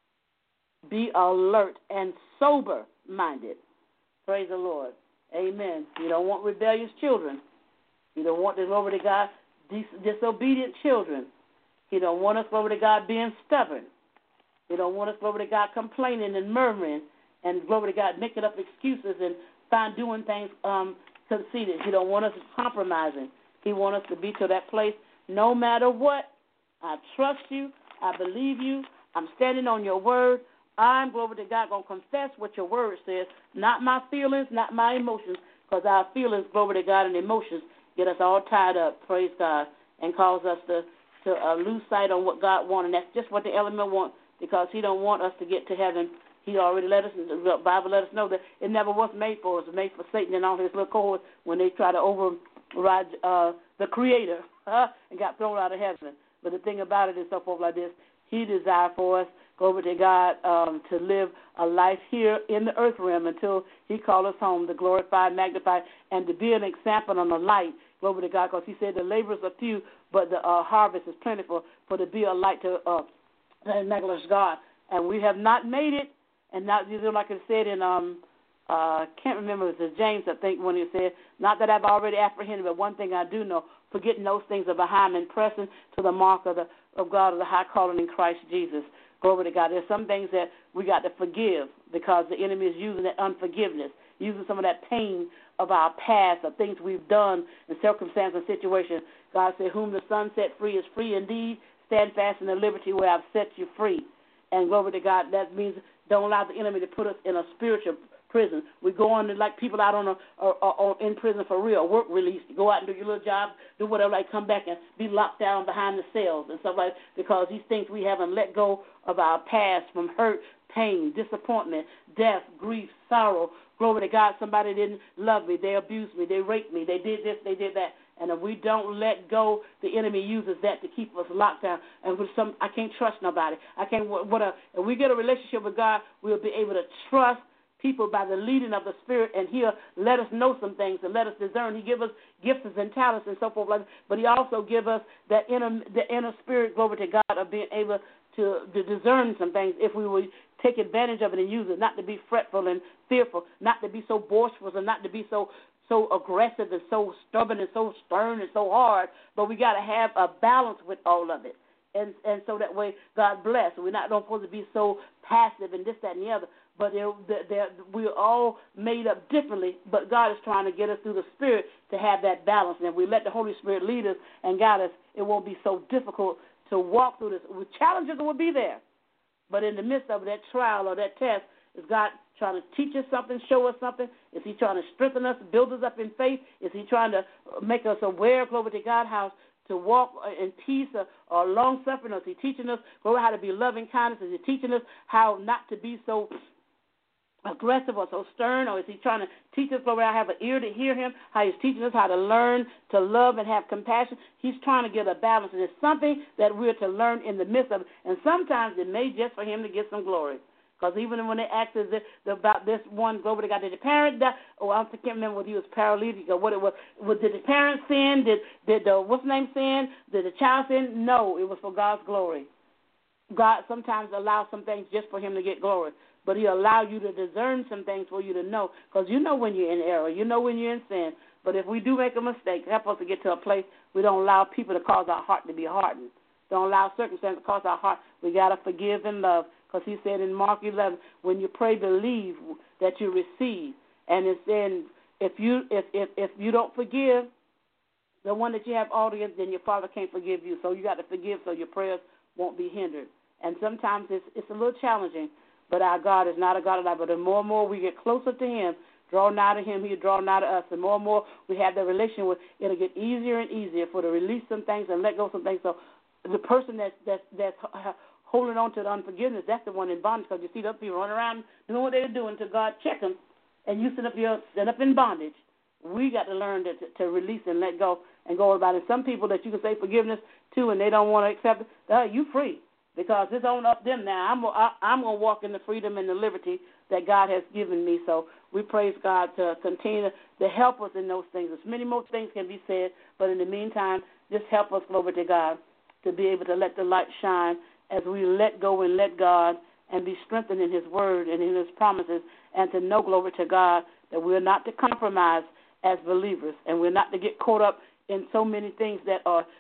Speaker 2: Be alert and sober-minded. Praise the Lord. Amen. You don't want rebellious children. You don't want the glory to God disobedient children. He don't want us, glory to God, being stubborn. He don't want us, glory to God, complaining and murmuring and, glory to God, making up excuses and doing things conceited. He don't want us compromising. He wants us to be to that place no matter what. I trust you. I believe you. I'm standing on your word. I'm, glory to God, going to confess what your word says, not my feelings, not my emotions, because our feelings, glory to God, and emotions get us all tied up, praise God, and cause us to lose sight on what God wants. And that's just what the element wants, because He don't want us to get to heaven. He already let us, the Bible let us know that it never was made for us. It was made for Satan and all his little cohorts when they try to override the Creator and got thrown out of heaven. But the thing about it is so forth like this. He desired for us, glory to God, to live a life here in the earth realm until He called us home to glorify, magnify, and to be an example and a light, glory to God, because He said the laborers are few, but the harvest is plentiful for to be a light to magnify God. And we have not made it, and not, like I said in, can't remember, it was James, I think, when he said, not that I've already apprehended, but one thing I do know, forgetting those things are behind and pressing to the mark of God of the high calling in Christ Jesus. Glory to God. There's some things that we got to forgive because the enemy is using that unforgiveness, using some of that pain of our past, of things we've done in circumstances and situations. God said, whom the Son set free is free indeed. Stand fast in the liberty where I've set you free. And glory to God, that means don't allow the enemy to put us in a spiritual prison. We go on like people out in prison for real, work release. You go out and do your little job, do whatever, like come back and be locked down behind the cells and stuff like that, because these things we haven't let go of our past from hurt, pain, disappointment, death, grief, sorrow. Glory to God, somebody didn't love me. They abused me. They raped me. They did this. They did that. And if we don't let go, the enemy uses that to keep us locked down. And with I can't trust nobody. If we get a relationship with God, we'll be able to trust people by the leading of the Spirit, and He'll let us know some things and let us discern. He give us gifts and talents and so forth, but He also give us the inner spirit, glory to God, of being able to discern some things if we would take advantage of it and use it, not to be fretful and fearful, not to be so boisterous and not to be so aggressive and so stubborn and so stern and so hard, but we got to have a balance with all of it. And so that way, God bless. We're not supposed to be so passive and this, that, and the other. But we're all made up differently, but God is trying to get us through the Spirit to have that balance. And if we let the Holy Spirit lead us and guide us, it won't be so difficult to walk through this. Challenges will be there, but in the midst of that trial or that test, is God trying to teach us something, show us something? Is He trying to strengthen us, build us up in faith? Is He trying to make us aware, glory to God, how to walk in peace or long-suffering? Or is He teaching us, glory, how to be loving kindness? Is He teaching us how not to be so aggressive or so stern? Or is He trying to teach us, glory, I have an ear to hear Him, how He's teaching us how to learn to love and have compassion? He's trying to get a balance, and it's something that we're to learn in the midst of it. And sometimes it may just for Him to get some glory. Because even when they asked us about this one, glory to God, did the parent die? Oh, I can't remember whether he was paralytic or what it was. Did the parent sin? Did the what's name sin? Did the child sin? No, it was for God's glory. God sometimes allows some things just for Him to get glory. But He'll allow you to discern some things for you to know. Because you know when you're in error. You know when you're in sin. But if we do make a mistake, help us to get to a place we don't allow people to cause our heart to be hardened. Don't allow circumstances to cause our heart. We got to forgive and love. Because He said in Mark 11, when you pray, believe that you receive. And it's then if you don't forgive the one that you have all against, then your Father can't forgive you. So you got to forgive so your prayers won't be hindered. And sometimes it's a little challenging. But our God is not a God of that. But the more and more we get closer to Him, draw nigh to Him, He'll draw nigh to us. The more and more we have that relation with, it'll get easier and easier for to release some things and let go of some things. So the person that's holding on to the unforgiveness, that's the one in bondage. Because you see those people running around doing what they're doing till God check them, and you sit up in bondage. We got to learn to release and let go and go about it. Some people that you can say forgiveness to and they don't want to accept it, you free. Because it's on up them now. I'm going to walk in the freedom and the liberty that God has given me. So we praise God to continue to help us in those things. As many more things can be said, but in the meantime, just help us, glory to God, to be able to let the light shine as we let go and let God and be strengthened in His word and in His promises, and to know, glory to God, that we're not to compromise as believers, and we're not to get caught up in so many things that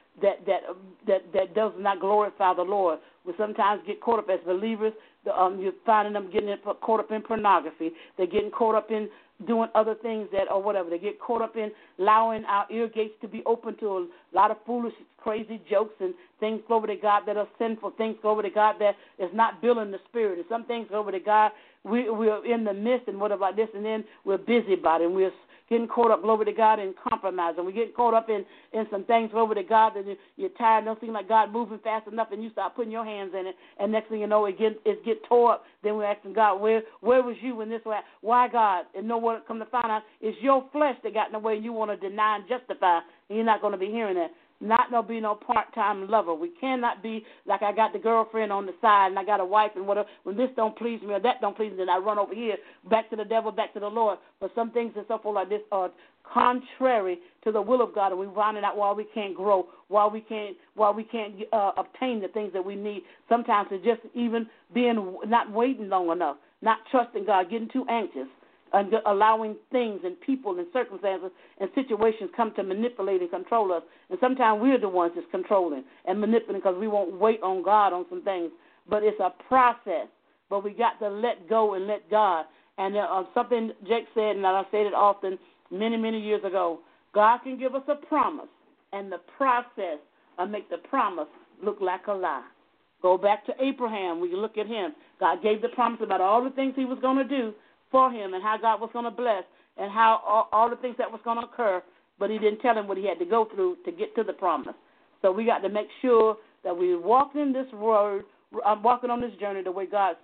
Speaker 2: does not glorify the Lord. We sometimes get caught up as believers. You're finding them getting caught up in pornography. They're getting caught up in doing other things or whatever. They get caught up in allowing our ear gates to be open to a lot of foolish, crazy jokes and things, glory to God, that are sinful, things, glory to God, that is not building the Spirit. And some things, glory to God, we're in the midst and whatever like this, and then we're busy about it, and we're getting caught up, glory to God, in compromise. And we get caught up in some things, glory to God, that you're tired, don't seem like God moving fast enough, and you start putting your hands in it, and next thing you know, it get tore up. Then we're asking God, where was you when this was? Why, God? And know what come to find out, it's your flesh that got in the way, and you want to deny and justify, and you're not going to be hearing that. Not no be no part-time lover. We cannot be like I got the girlfriend on the side and I got a wife and whatever. When this don't please me or that don't please me, then I run over here, back to the devil, back to the Lord. But some things and so forth like this are contrary to the will of God, and we find it out why we can't grow, why we can't obtain the things that we need. Sometimes it's just even not waiting long enough, not trusting God, getting too anxious, and allowing things and people and circumstances and situations come to manipulate and control us. And sometimes we're the ones that's controlling and manipulating because we won't wait on God on some things. But it's a process. But we got to let go and let God. And something Jake said, and I said it often many, many years ago, God can give us a promise, and the process will make the promise look like a lie. Go back to Abraham. We look at him. God gave the promise about all the things He was going to do for him and how God was going to bless and how all the things that was going to occur, but He didn't tell him what he had to go through to get to the promise. So we got to make sure that we walk in this word, walking on this journey the way God says,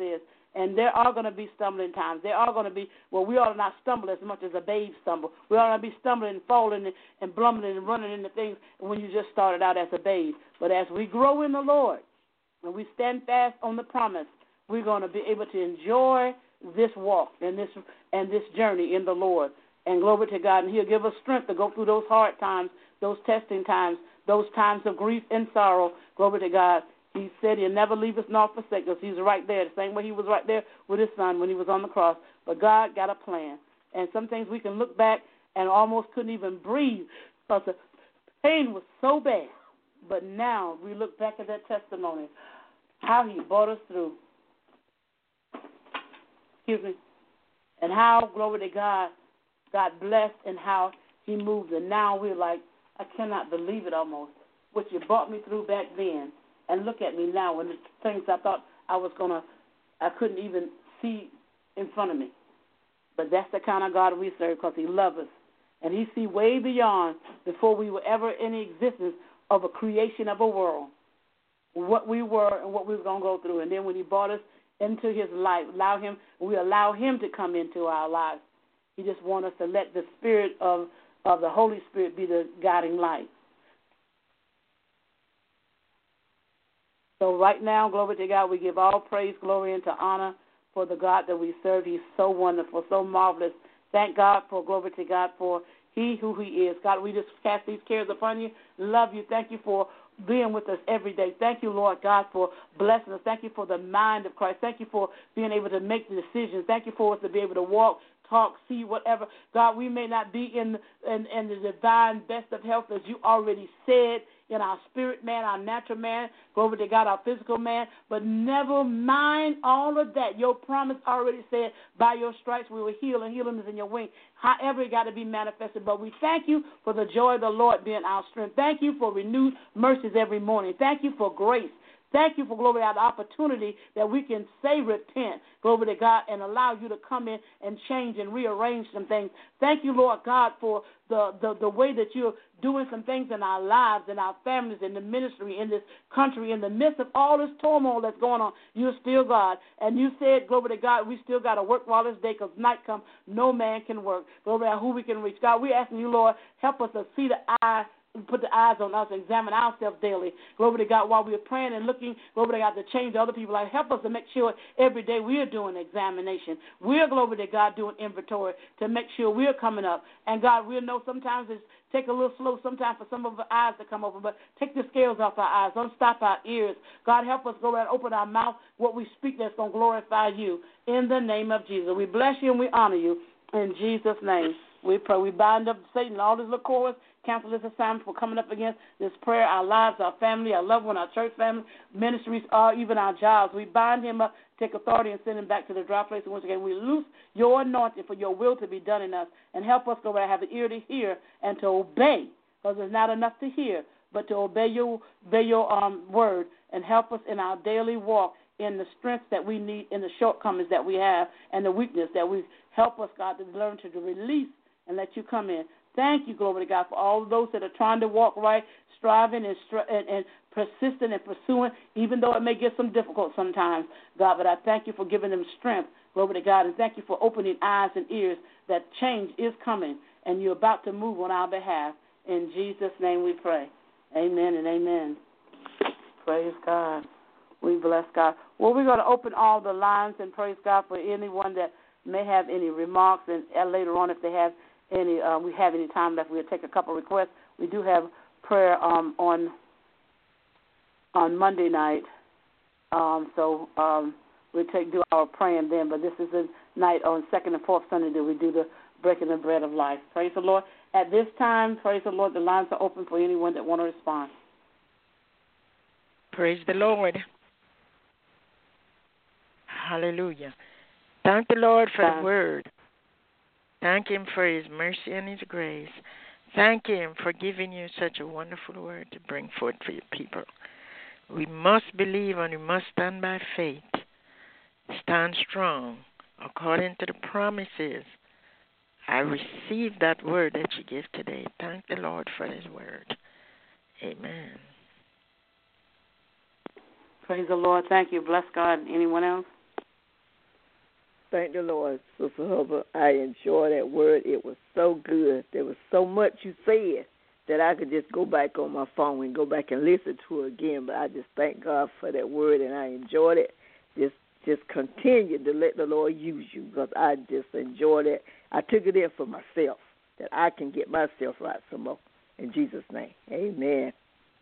Speaker 2: And there are going to be stumbling times. There are going to be, well, we ought to not stumble as much as a babe stumble. We ought not be stumbling and falling and blumbling and running into things when you just started out as a babe. But as we grow in the Lord and we stand fast on the promise, we're going to be able to enjoy this walk and this journey in the Lord. And glory to God. And He'll give us strength to go through those hard times, those testing times, those times of grief and sorrow. Glory to God. He said He'll never leave us nor forsake us. He's right there, the same way He was right there with His Son when He was on the cross. But God got a plan. And some things we can look back and almost couldn't even breathe because the pain was so bad. But now we look back at that testimony, how He brought us through. Excuse me. And how, glory to God, God blessed and how He moved. And now we're like, I cannot believe it almost, what You brought me through back then. And look at me now when the things I thought I couldn't even see in front of me. But that's the kind of God we serve because He loves us. And He see way beyond before we were ever in existence of a creation of a world, what we were and what we were going to go through. And then when He brought us into His life, we allow Him to come into our lives. He just wants us to let the Spirit of the Holy Spirit be the guiding light. So right now, glory to God, we give all praise, glory, and to honor for the God that we serve. He's so wonderful, so marvelous. Thank God for, glory to God, for He who He is. God, we just cast these cares upon You. Love You. Thank You for being with us every day. Thank You, Lord God, for blessing us. Thank You for the mind of Christ. Thank You for being able to make the decisions. Thank You for us to be able to walk, talk, see, whatever. God, we may not be in the divine best of health as You already said, in our spirit man, our natural man, glory to God, our physical man, but never mind all of that. Your promise already said, by Your stripes we will heal, and healing is in Your wing. However, it got to be manifested. But we thank You for the joy of the Lord being our strength. Thank You for renewed mercies every morning. Thank You for grace. Thank You for, glory, the opportunity that we can say repent, glory to God, and allow You to come in and change and rearrange some things. Thank You, Lord God, for the way that You're doing some things in our lives, in our families, in the ministry, in this country, in the midst of all this turmoil that's going on. You're still God. And You said, glory to God, we still got to work while it's day because night comes, no man can work. Glory to God, who we can reach. God, we're asking You, Lord, help us to see the eye, put the eyes on us, examine ourselves daily. Glory to God, while we're praying and looking, glory to God, to change other people. Like, help us to make sure every day we're doing examination. We're, glory to God, doing inventory to make sure we're coming up. And God, we'll know sometimes it's take a little slow sometimes for some of our eyes to come open, but take the scales off our eyes. Don't stop our ears. God, help us go ahead and open our mouth, what we speak that's going to glorify You. In the name of Jesus, we bless You and we honor You. In Jesus' name, we pray. We bind up Satan and all his little cords, cancel his assignment for coming up against this prayer, our lives, our family, our loved one, our church family, ministries, even our jobs. We bind him up, take authority, and send him back to the dry place. And once again, we loose Your anointing for Your will to be done in us. And help us, go ahead, have the ear to hear and to obey, because it's not enough to hear, but to obey Your word. And help us in our daily walk, in the strength that we need, in the shortcomings that we have, and the weakness that we help us, God, to learn to release and let You come in. Thank You, glory to God, for all of those that are trying to walk right, striving and persistent and pursuing, even though it may get some difficult sometimes, God. But I thank You for giving them strength, glory to God, and thank You for opening eyes and ears that change is coming, and You're about to move on our behalf. In Jesus' name we pray. Amen and amen. Praise God. We bless God. Well, we're going to open all the lines and praise God for anyone that may have any remarks, and later on, if they have we have any time left, we'll take a couple requests. We do have prayer on Monday night, so we'll do our praying then. But this is the night on second and fourth Sunday that we do the breaking the bread of life. Praise the Lord. At this time, praise the Lord, the lines are open for anyone that want to respond.
Speaker 3: Praise the Lord. Hallelujah. Thank the Lord for the word. Thank Him for His mercy and His grace. Thank Him for giving You such a wonderful word to bring forth for Your people. We must believe and we must stand by faith. Stand strong according to the promises. I receive that word that You gave today. Thank the Lord for His word. Amen.
Speaker 2: Praise the Lord. Thank you. Bless God. Anyone else?
Speaker 4: thank the Lord, Sister Hubbard. I enjoyed that word. It was so good. There was so much you said that I could just go back on my phone and go back and listen to it again. But I just thank God for that word, and I enjoyed it. Just continue to let the Lord use you, because I just enjoyed it. I took it in for myself, that I can get myself right some more. In Jesus' name, amen.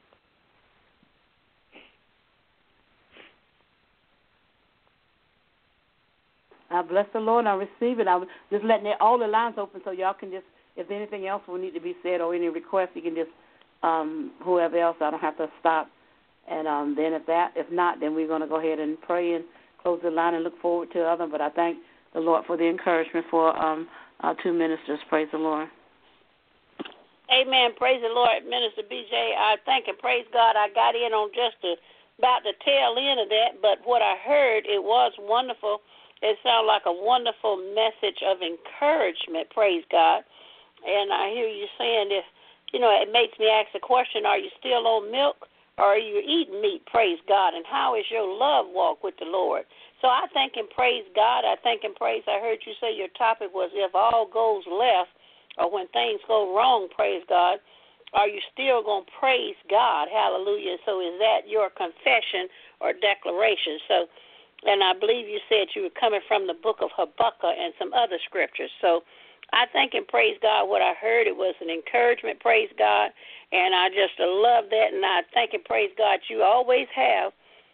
Speaker 2: I bless the Lord and I receive it. I'm just letting all the lines open so y'all can just, if anything else will need to be said or any requests, you can just, whoever else, I don't have to stop. And then if not, then we're going to go ahead and pray and close the line and look forward to others. But I thank the Lord for the encouragement for our two ministers. Praise the Lord.
Speaker 5: Amen. Praise the Lord, Minister BJ. I thank and praise God. I got in on just about the tail end of that, but what I heard, it was wonderful. It sounded like a wonderful message of encouragement. Praise God. And I hear you saying, if it makes me ask the question: are you still on milk, or are you eating meat? Praise God. And how is your love walk with the Lord? So I thank and praise God. I thank and praise. I heard you say your topic was if all goes left, or when things go wrong, praise God, are you still going to praise God? Hallelujah. So is that your confession or declaration? So, and I believe you said you were coming from the book of Habakkuk and some other scriptures. So I thank and praise God. What I heard, it was an encouragement, praise God, and I just love that, and I thank and praise God. You always have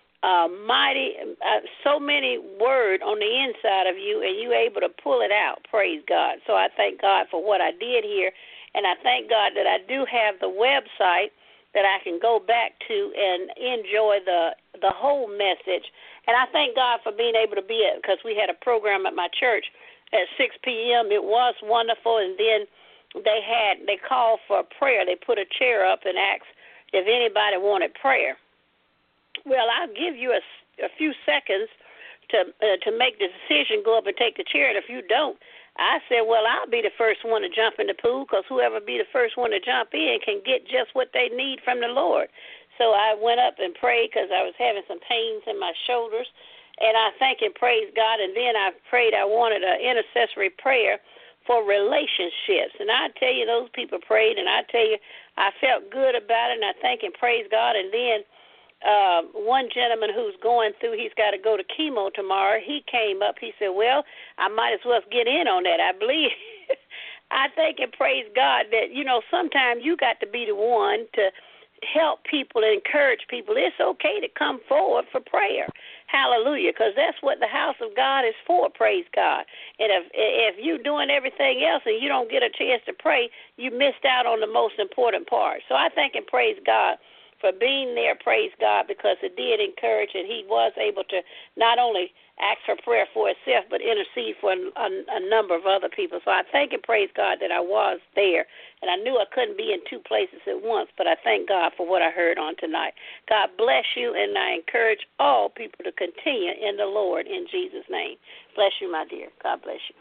Speaker 5: so many word on the inside of you, and you able to pull it out, praise God. So I thank God for what I did here, and I thank God that I do have the website that I can go back to and enjoy the whole message. And I thank God for being able to be because we had a program at my church at 6 p.m. It was wonderful, and then they called for prayer. They put a chair up and asked if anybody wanted prayer. Well, I'll give you a few seconds to make the decision, go up and take the chair, and if you don't, I said, well, I'll be the first one to jump in the pool, because whoever be the first one to jump in can get just what they need from the Lord. So I went up and prayed because I was having some pains in my shoulders, and I thank and praise God, and then I prayed I wanted an intercessory prayer for relationships. And I tell you, those people prayed, and I tell you, I felt good about it, and I thank and praise God. And then one gentleman who's going through, he's got to go to chemo tomorrow, he came up, he said, well, I might as well get in on that. I believe, I thank and praise God that, sometimes you got to be the one to help people and encourage people. It's okay to come forward for prayer. Hallelujah, because that's what the house of God is for, praise God. And if you're doing everything else and you don't get a chance to pray, you missed out on the most important part. So I thank and praise God for being there, praise God, because it did encourage, and he was able to not only ask for prayer for himself, but intercede for a number of other people. So I thank and praise God that I was there, and I knew I couldn't be in two places at once, but I thank God for what I heard on tonight. God bless you, and I encourage all people to continue in the Lord in Jesus' name. Bless you, my dear. God bless you.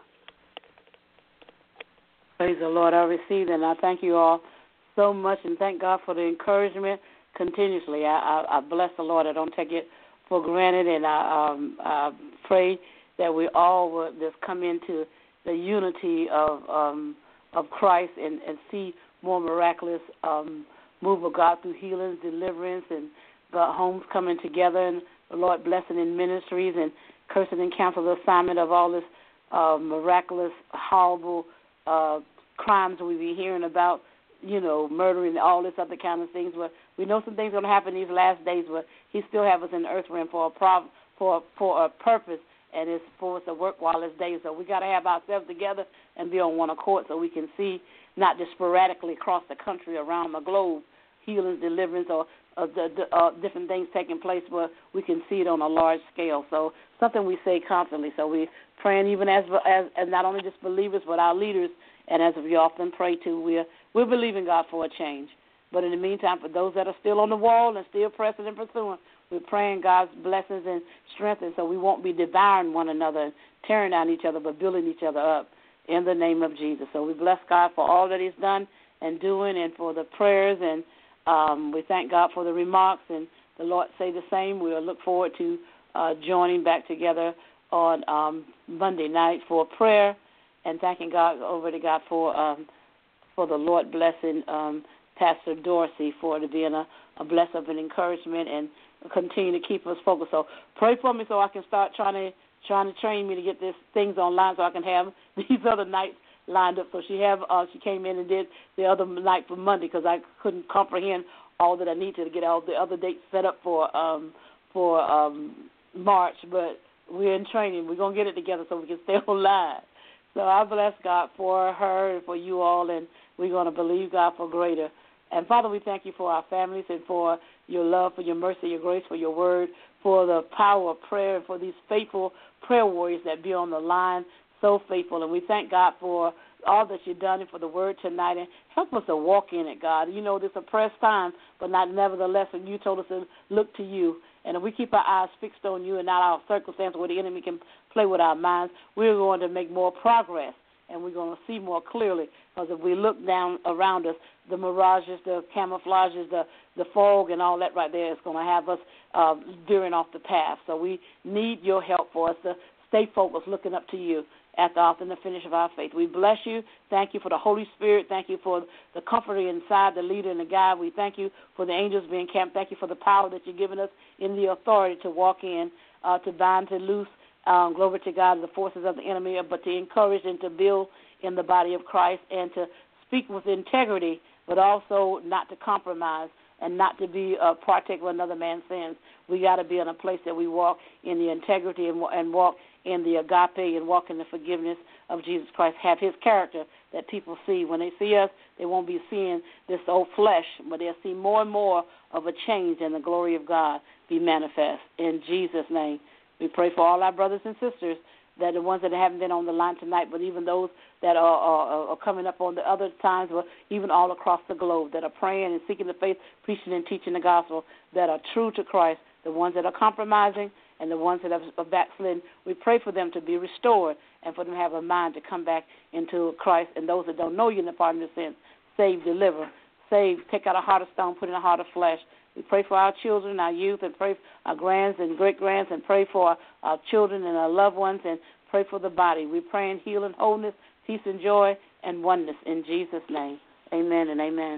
Speaker 2: Praise the Lord. I receive it, and I thank you all so much, and thank God for the encouragement continuously. I bless the Lord. I don't take it for granted, and I pray that we all will just come into the unity of Christ and see more miraculous move of God through healings, deliverance, and the homes coming together, and the Lord blessing in ministries and cursing and cancel the assignment of all this miraculous, horrible crimes we be hearing about, murdering, all this other kind of things. But we know some things are going to happen these last days, but he still have us in the earth realm for a purpose, and it's for us to work while it's day. So we got to have ourselves together and be on one accord so we can see, not just sporadically across the country, around the globe, healing, deliverance, or different things taking place, but we can see it on a large scale. So something we say constantly. So we praying even as not only just believers, but our leaders, and as we often pray too, we're believing God for a change. But in the meantime, for those that are still on the wall and still pressing and pursuing, we're praying God's blessings and strength, and so we won't be devouring one another and tearing down each other, but building each other up in the name of Jesus. So we bless God for all that he's done and doing, and for the prayers, and we thank God for the remarks, and the Lord say the same. We'll look forward to joining back together on Monday night for prayer, and thanking God, over to God for the Lord blessing Pastor Dorsey for it being a blessing of an encouragement and continue to keep us focused. So pray for me so I can start trying to train me to get these things online so I can have these other nights lined up. So she came in and did the other night for Monday because I couldn't comprehend all that I needed to get all the other dates set up for March. But we're in training. We're going to get it together so we can stay online. So I bless God for her and for you all, and we're going to believe God for greater. And, Father, we thank you for our families and for your love, for your mercy, your grace, for your word, for the power of prayer, and for these faithful prayer warriors that be on the line, so faithful. And we thank God for all that you've done and for the word tonight. And help us to walk in it, God. You know, this is a pressed time, but not nevertheless, and you told us to look to you. And if we keep our eyes fixed on you and not our circumstances where the enemy can play with our minds, we're going to make more progress. And we're going to see more clearly, because if we look down around us, the mirages, the camouflages, the fog and all that right there is going to have us veering off the path. So we need your help for us to stay focused, looking up to you at the author and the finish of our faith. We bless you. Thank you for the Holy Spirit. Thank you for the comforter inside, the leader and the guide. We thank you for the angels being camped. Thank you for the power that you've given us in the authority to walk in, to bind, to loose. Glory to God, the forces of the enemy, but to encourage and to build in the body of Christ and to speak with integrity, but also not to compromise and not to be a partaker of another man's sins. We got to be in a place that we walk in the integrity and walk in the agape and walk in the forgiveness of Jesus Christ, have his character that people see. When they see us, they won't be seeing this old flesh, but they'll see more and more of a change and the glory of God be manifest. In Jesus' name. We pray for all our brothers and sisters, that the ones that haven't been on the line tonight, but even those that are coming up on the other times, or even all across the globe, that are praying and seeking the faith, preaching and teaching the gospel, that are true to Christ, the ones that are compromising and the ones that are backslidden. We pray for them to be restored and for them to have a mind to come back into Christ. And those that don't know you in the pardon of sins, save, deliver, save, take out a heart of stone, put in a heart of flesh. We pray for our children, our youth, and pray for our grands and great-grands, and pray for our children and our loved ones, and pray for the body. We pray in healing, wholeness, peace, and joy, and oneness. In Jesus' name, amen and amen.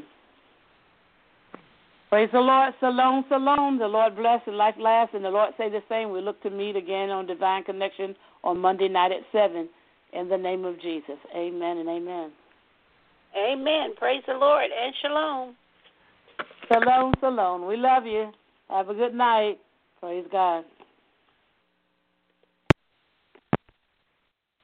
Speaker 2: Praise the Lord. Shalom, shalom. The Lord bless and life lasts, and the Lord say the same. We look to meet again on Divine Connection on Monday night at 7 in the name of Jesus. Amen and amen.
Speaker 5: Amen. Praise the Lord, and shalom.
Speaker 2: Shalom, shalom. We love you. Have a good night. Praise God.